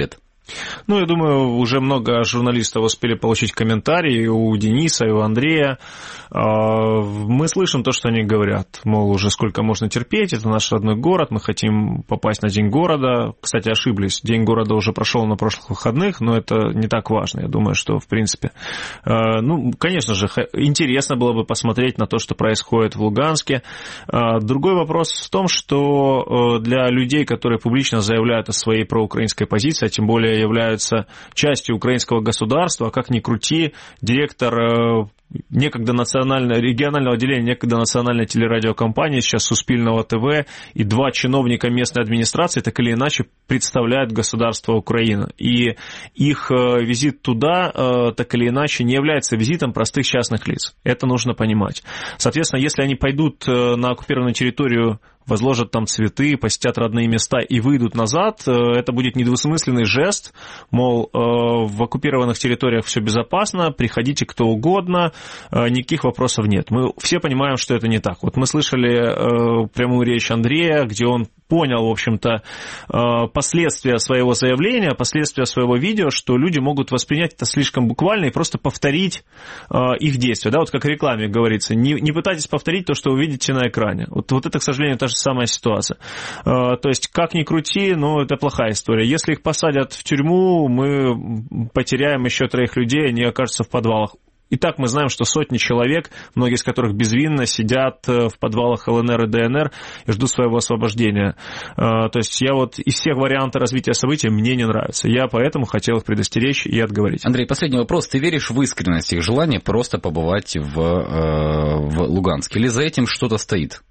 Ну, я думаю, уже много журналистов успели получить комментарии у Дениса, и у Андрея. Мы слышим то, что они говорят. Мол, уже сколько можно терпеть, это наш родной город, мы хотим попасть на День города. Кстати, ошиблись, День города уже прошел на прошлых выходных, но это не так важно. Я думаю, что, в принципе, ну, конечно же, интересно было бы посмотреть на то, что происходит в Луганске. Другой вопрос в том, что для людей, которые публично заявляют о своей проукраинской позиции, а тем более являются частью украинского государства, а как ни крути, директор некогда регионального отделения, некогда национальной телерадиокомпании, сейчас Суспільного ТВ, и 2 чиновника местной администрации так или иначе представляют государство Украина. И их визит туда так или иначе не является визитом простых частных лиц. Это нужно понимать. Соответственно, если они пойдут на оккупированную территорию, возложат там цветы, посетят родные места и выйдут назад, это будет недвусмысленный жест, мол, в оккупированных территориях все безопасно, приходите кто угодно, никаких вопросов нет. Мы все понимаем, что это не так. Вот мы слышали прямую речь Андрея, где он понял, в общем-то, последствия своего заявления, последствия своего видео, что люди могут воспринять это слишком буквально и просто повторить их действия. Да, вот как в рекламе говорится, не пытайтесь повторить то, что вы видите на экране. Вот это, к сожалению, та же самая ситуация. То есть, как ни крути, но это плохая история. Если их посадят в тюрьму, мы потеряем еще 3 людей, они окажутся в подвалах. И так мы знаем, что сотни человек, многие из которых безвинно сидят в подвалах ЛНР и ДНР и ждут своего освобождения. То есть я вот из всех вариантов развития событий мне не нравится. Я поэтому хотел их предостеречь и отговорить. Андрей, последний вопрос. Ты веришь в искренность их желания просто побывать в Луганске? Или за этим что-то стоит?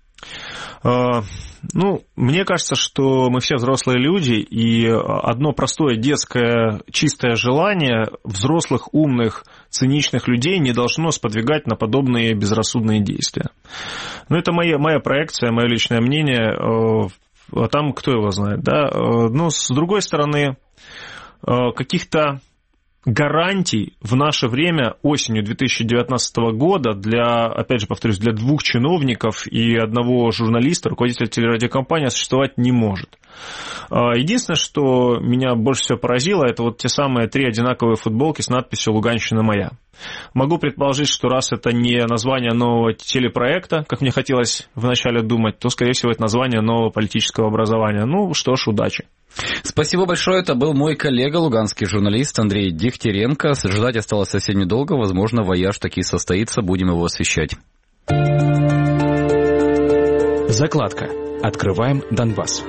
Ну, мне кажется, что мы все взрослые люди, и одно простое детское чистое желание взрослых, умных, циничных людей не должно сподвигать на подобные безрассудные действия. Ну, это моя проекция, мое личное мнение, а там кто его знает, да? Но, с другой стороны, каких-то гарантий в наше время осенью 2019 года для, опять же повторюсь, для 2 чиновников и 1 журналиста, руководителя телерадиокомпании существовать не может. Единственное, что меня больше всего поразило, это вот те самые 3 одинаковые футболки с надписью «Луганщина моя». Могу предположить, что раз это не название нового телепроекта, как мне хотелось вначале думать, то, скорее всего, это название нового политического образования. Ну, что ж, удачи. Спасибо большое. Это был мой коллега, луганский журналист Андрей Дегтяренко. Ждать осталось совсем недолго. Возможно, вояж таки состоится. Будем его освещать. Закладка. Открываем Донбасс.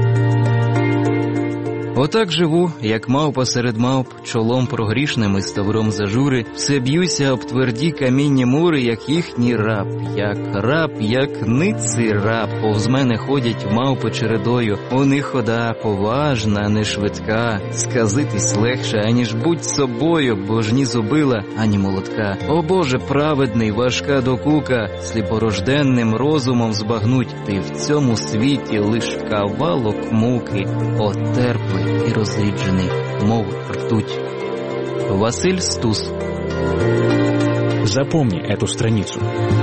Отак живу, як мавпа серед мавп, чолом прогрішними ставром зажури, все б'юся об тверді каміння мури, як їхній раб, як ниці раб, повз мене ходять мавпи чередою, у них хода поважна, не швидка, сказитись легше, аніж будь собою, бо ж ні зубила, ані молотка. О Боже праведний, важка докука, сліпорожденним розумом збагнуть, ти в цьому світі лиш кавалок муки, о терпи і розріджений, мов ртуть. Василь Стус. Запомни эту страницу.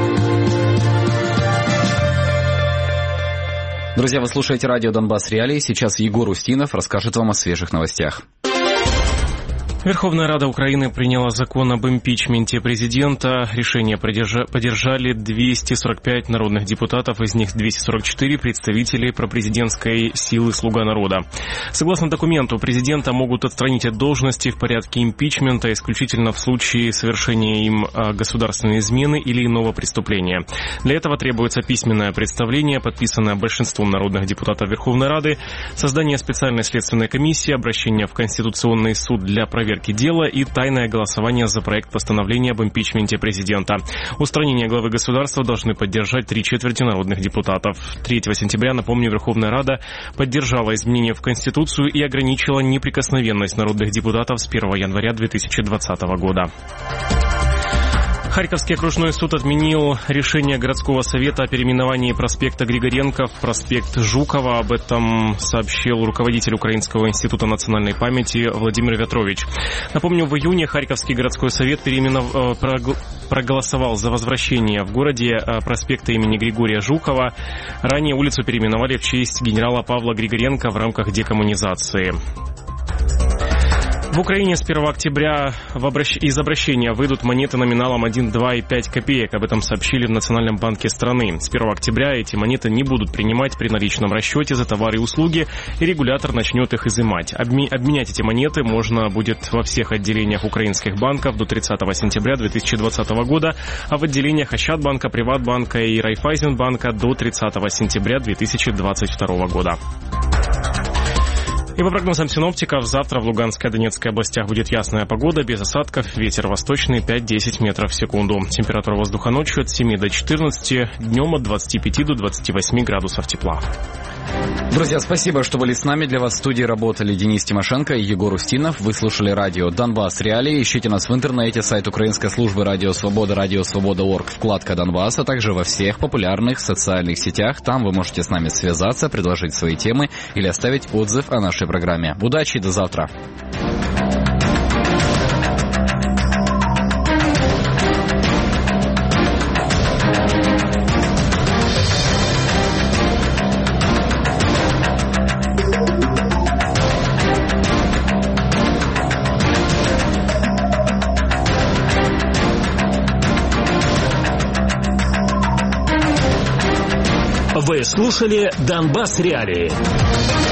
Друзья, вы слушаете радио «Донбасс Реалии». Сейчас Егор Устинов расскажет вам о свежих новостях. Верховная Рада Украины приняла закон об импичменте президента. Решение поддержали 245 народных депутатов, из них 244 представители пропрезидентской силы «Слуга народа». Согласно документу, президента могут отстранить от должности в порядке импичмента исключительно в случае совершения им государственной измены или иного преступления. Для этого требуется письменное представление, подписанное большинством народных депутатов Верховной Рады, создание специальной следственной комиссии, обращение в Конституционный суд для проверки дела и тайное голосование за проект постановления об импичменте президента. Устранение главы государства должны поддержать 3/4 народных депутатов. 3 сентября, напомню, Верховная Рада поддержала изменения в Конституцию и ограничила неприкосновенность народных депутатов с 1 января 2020 года. Харьковский окружной суд отменил решение городского совета о переименовании проспекта Григоренко в проспект Жукова. Об этом сообщил руководитель Украинского института национальной памяти Владимир Вятрович. Напомню, в июне Харьковский городской совет проголосовал за возвращение в городе проспекта имени Григория Жукова. Ранее улицу переименовали в честь генерала Павла Григоренко в рамках декоммунизации. В Украине с 1 октября из обращения выйдут монеты номиналом 1, 2 и 5 копеек. Об этом сообщили в Национальном банке страны. С 1 октября эти монеты не будут принимать при наличном расчете за товары и услуги, и регулятор начнет их изымать. Обменять эти монеты можно будет во всех отделениях украинских банков до 30 сентября 2020 года, а в отделениях Ощадбанка, Приватбанка и Райфайзенбанка до 30 сентября 2022 года. И по прогнозам синоптиков, завтра в Луганской и Донецкой областях будет ясная погода, без осадков, ветер восточный 5-10 метров в секунду. Температура воздуха ночью от 7 до 14, днем от 25 до 28 градусов тепла. Друзья, спасибо, что были с нами. Для вас в студии работали Денис Тимошенко и Егор Устинов. Вы слушали радио «Донбасс. Реалии». Ищите нас в интернете, сайт украинской службы «Радио Свобода», радиосвобода.орг, вкладка «Донбасс», а также во всех популярных социальных сетях. Там вы можете с нами связаться, предложить свои темы или оставить отзыв о нашей программе. Удачи и до завтра. Вы слушали «Донбасс. Реалии».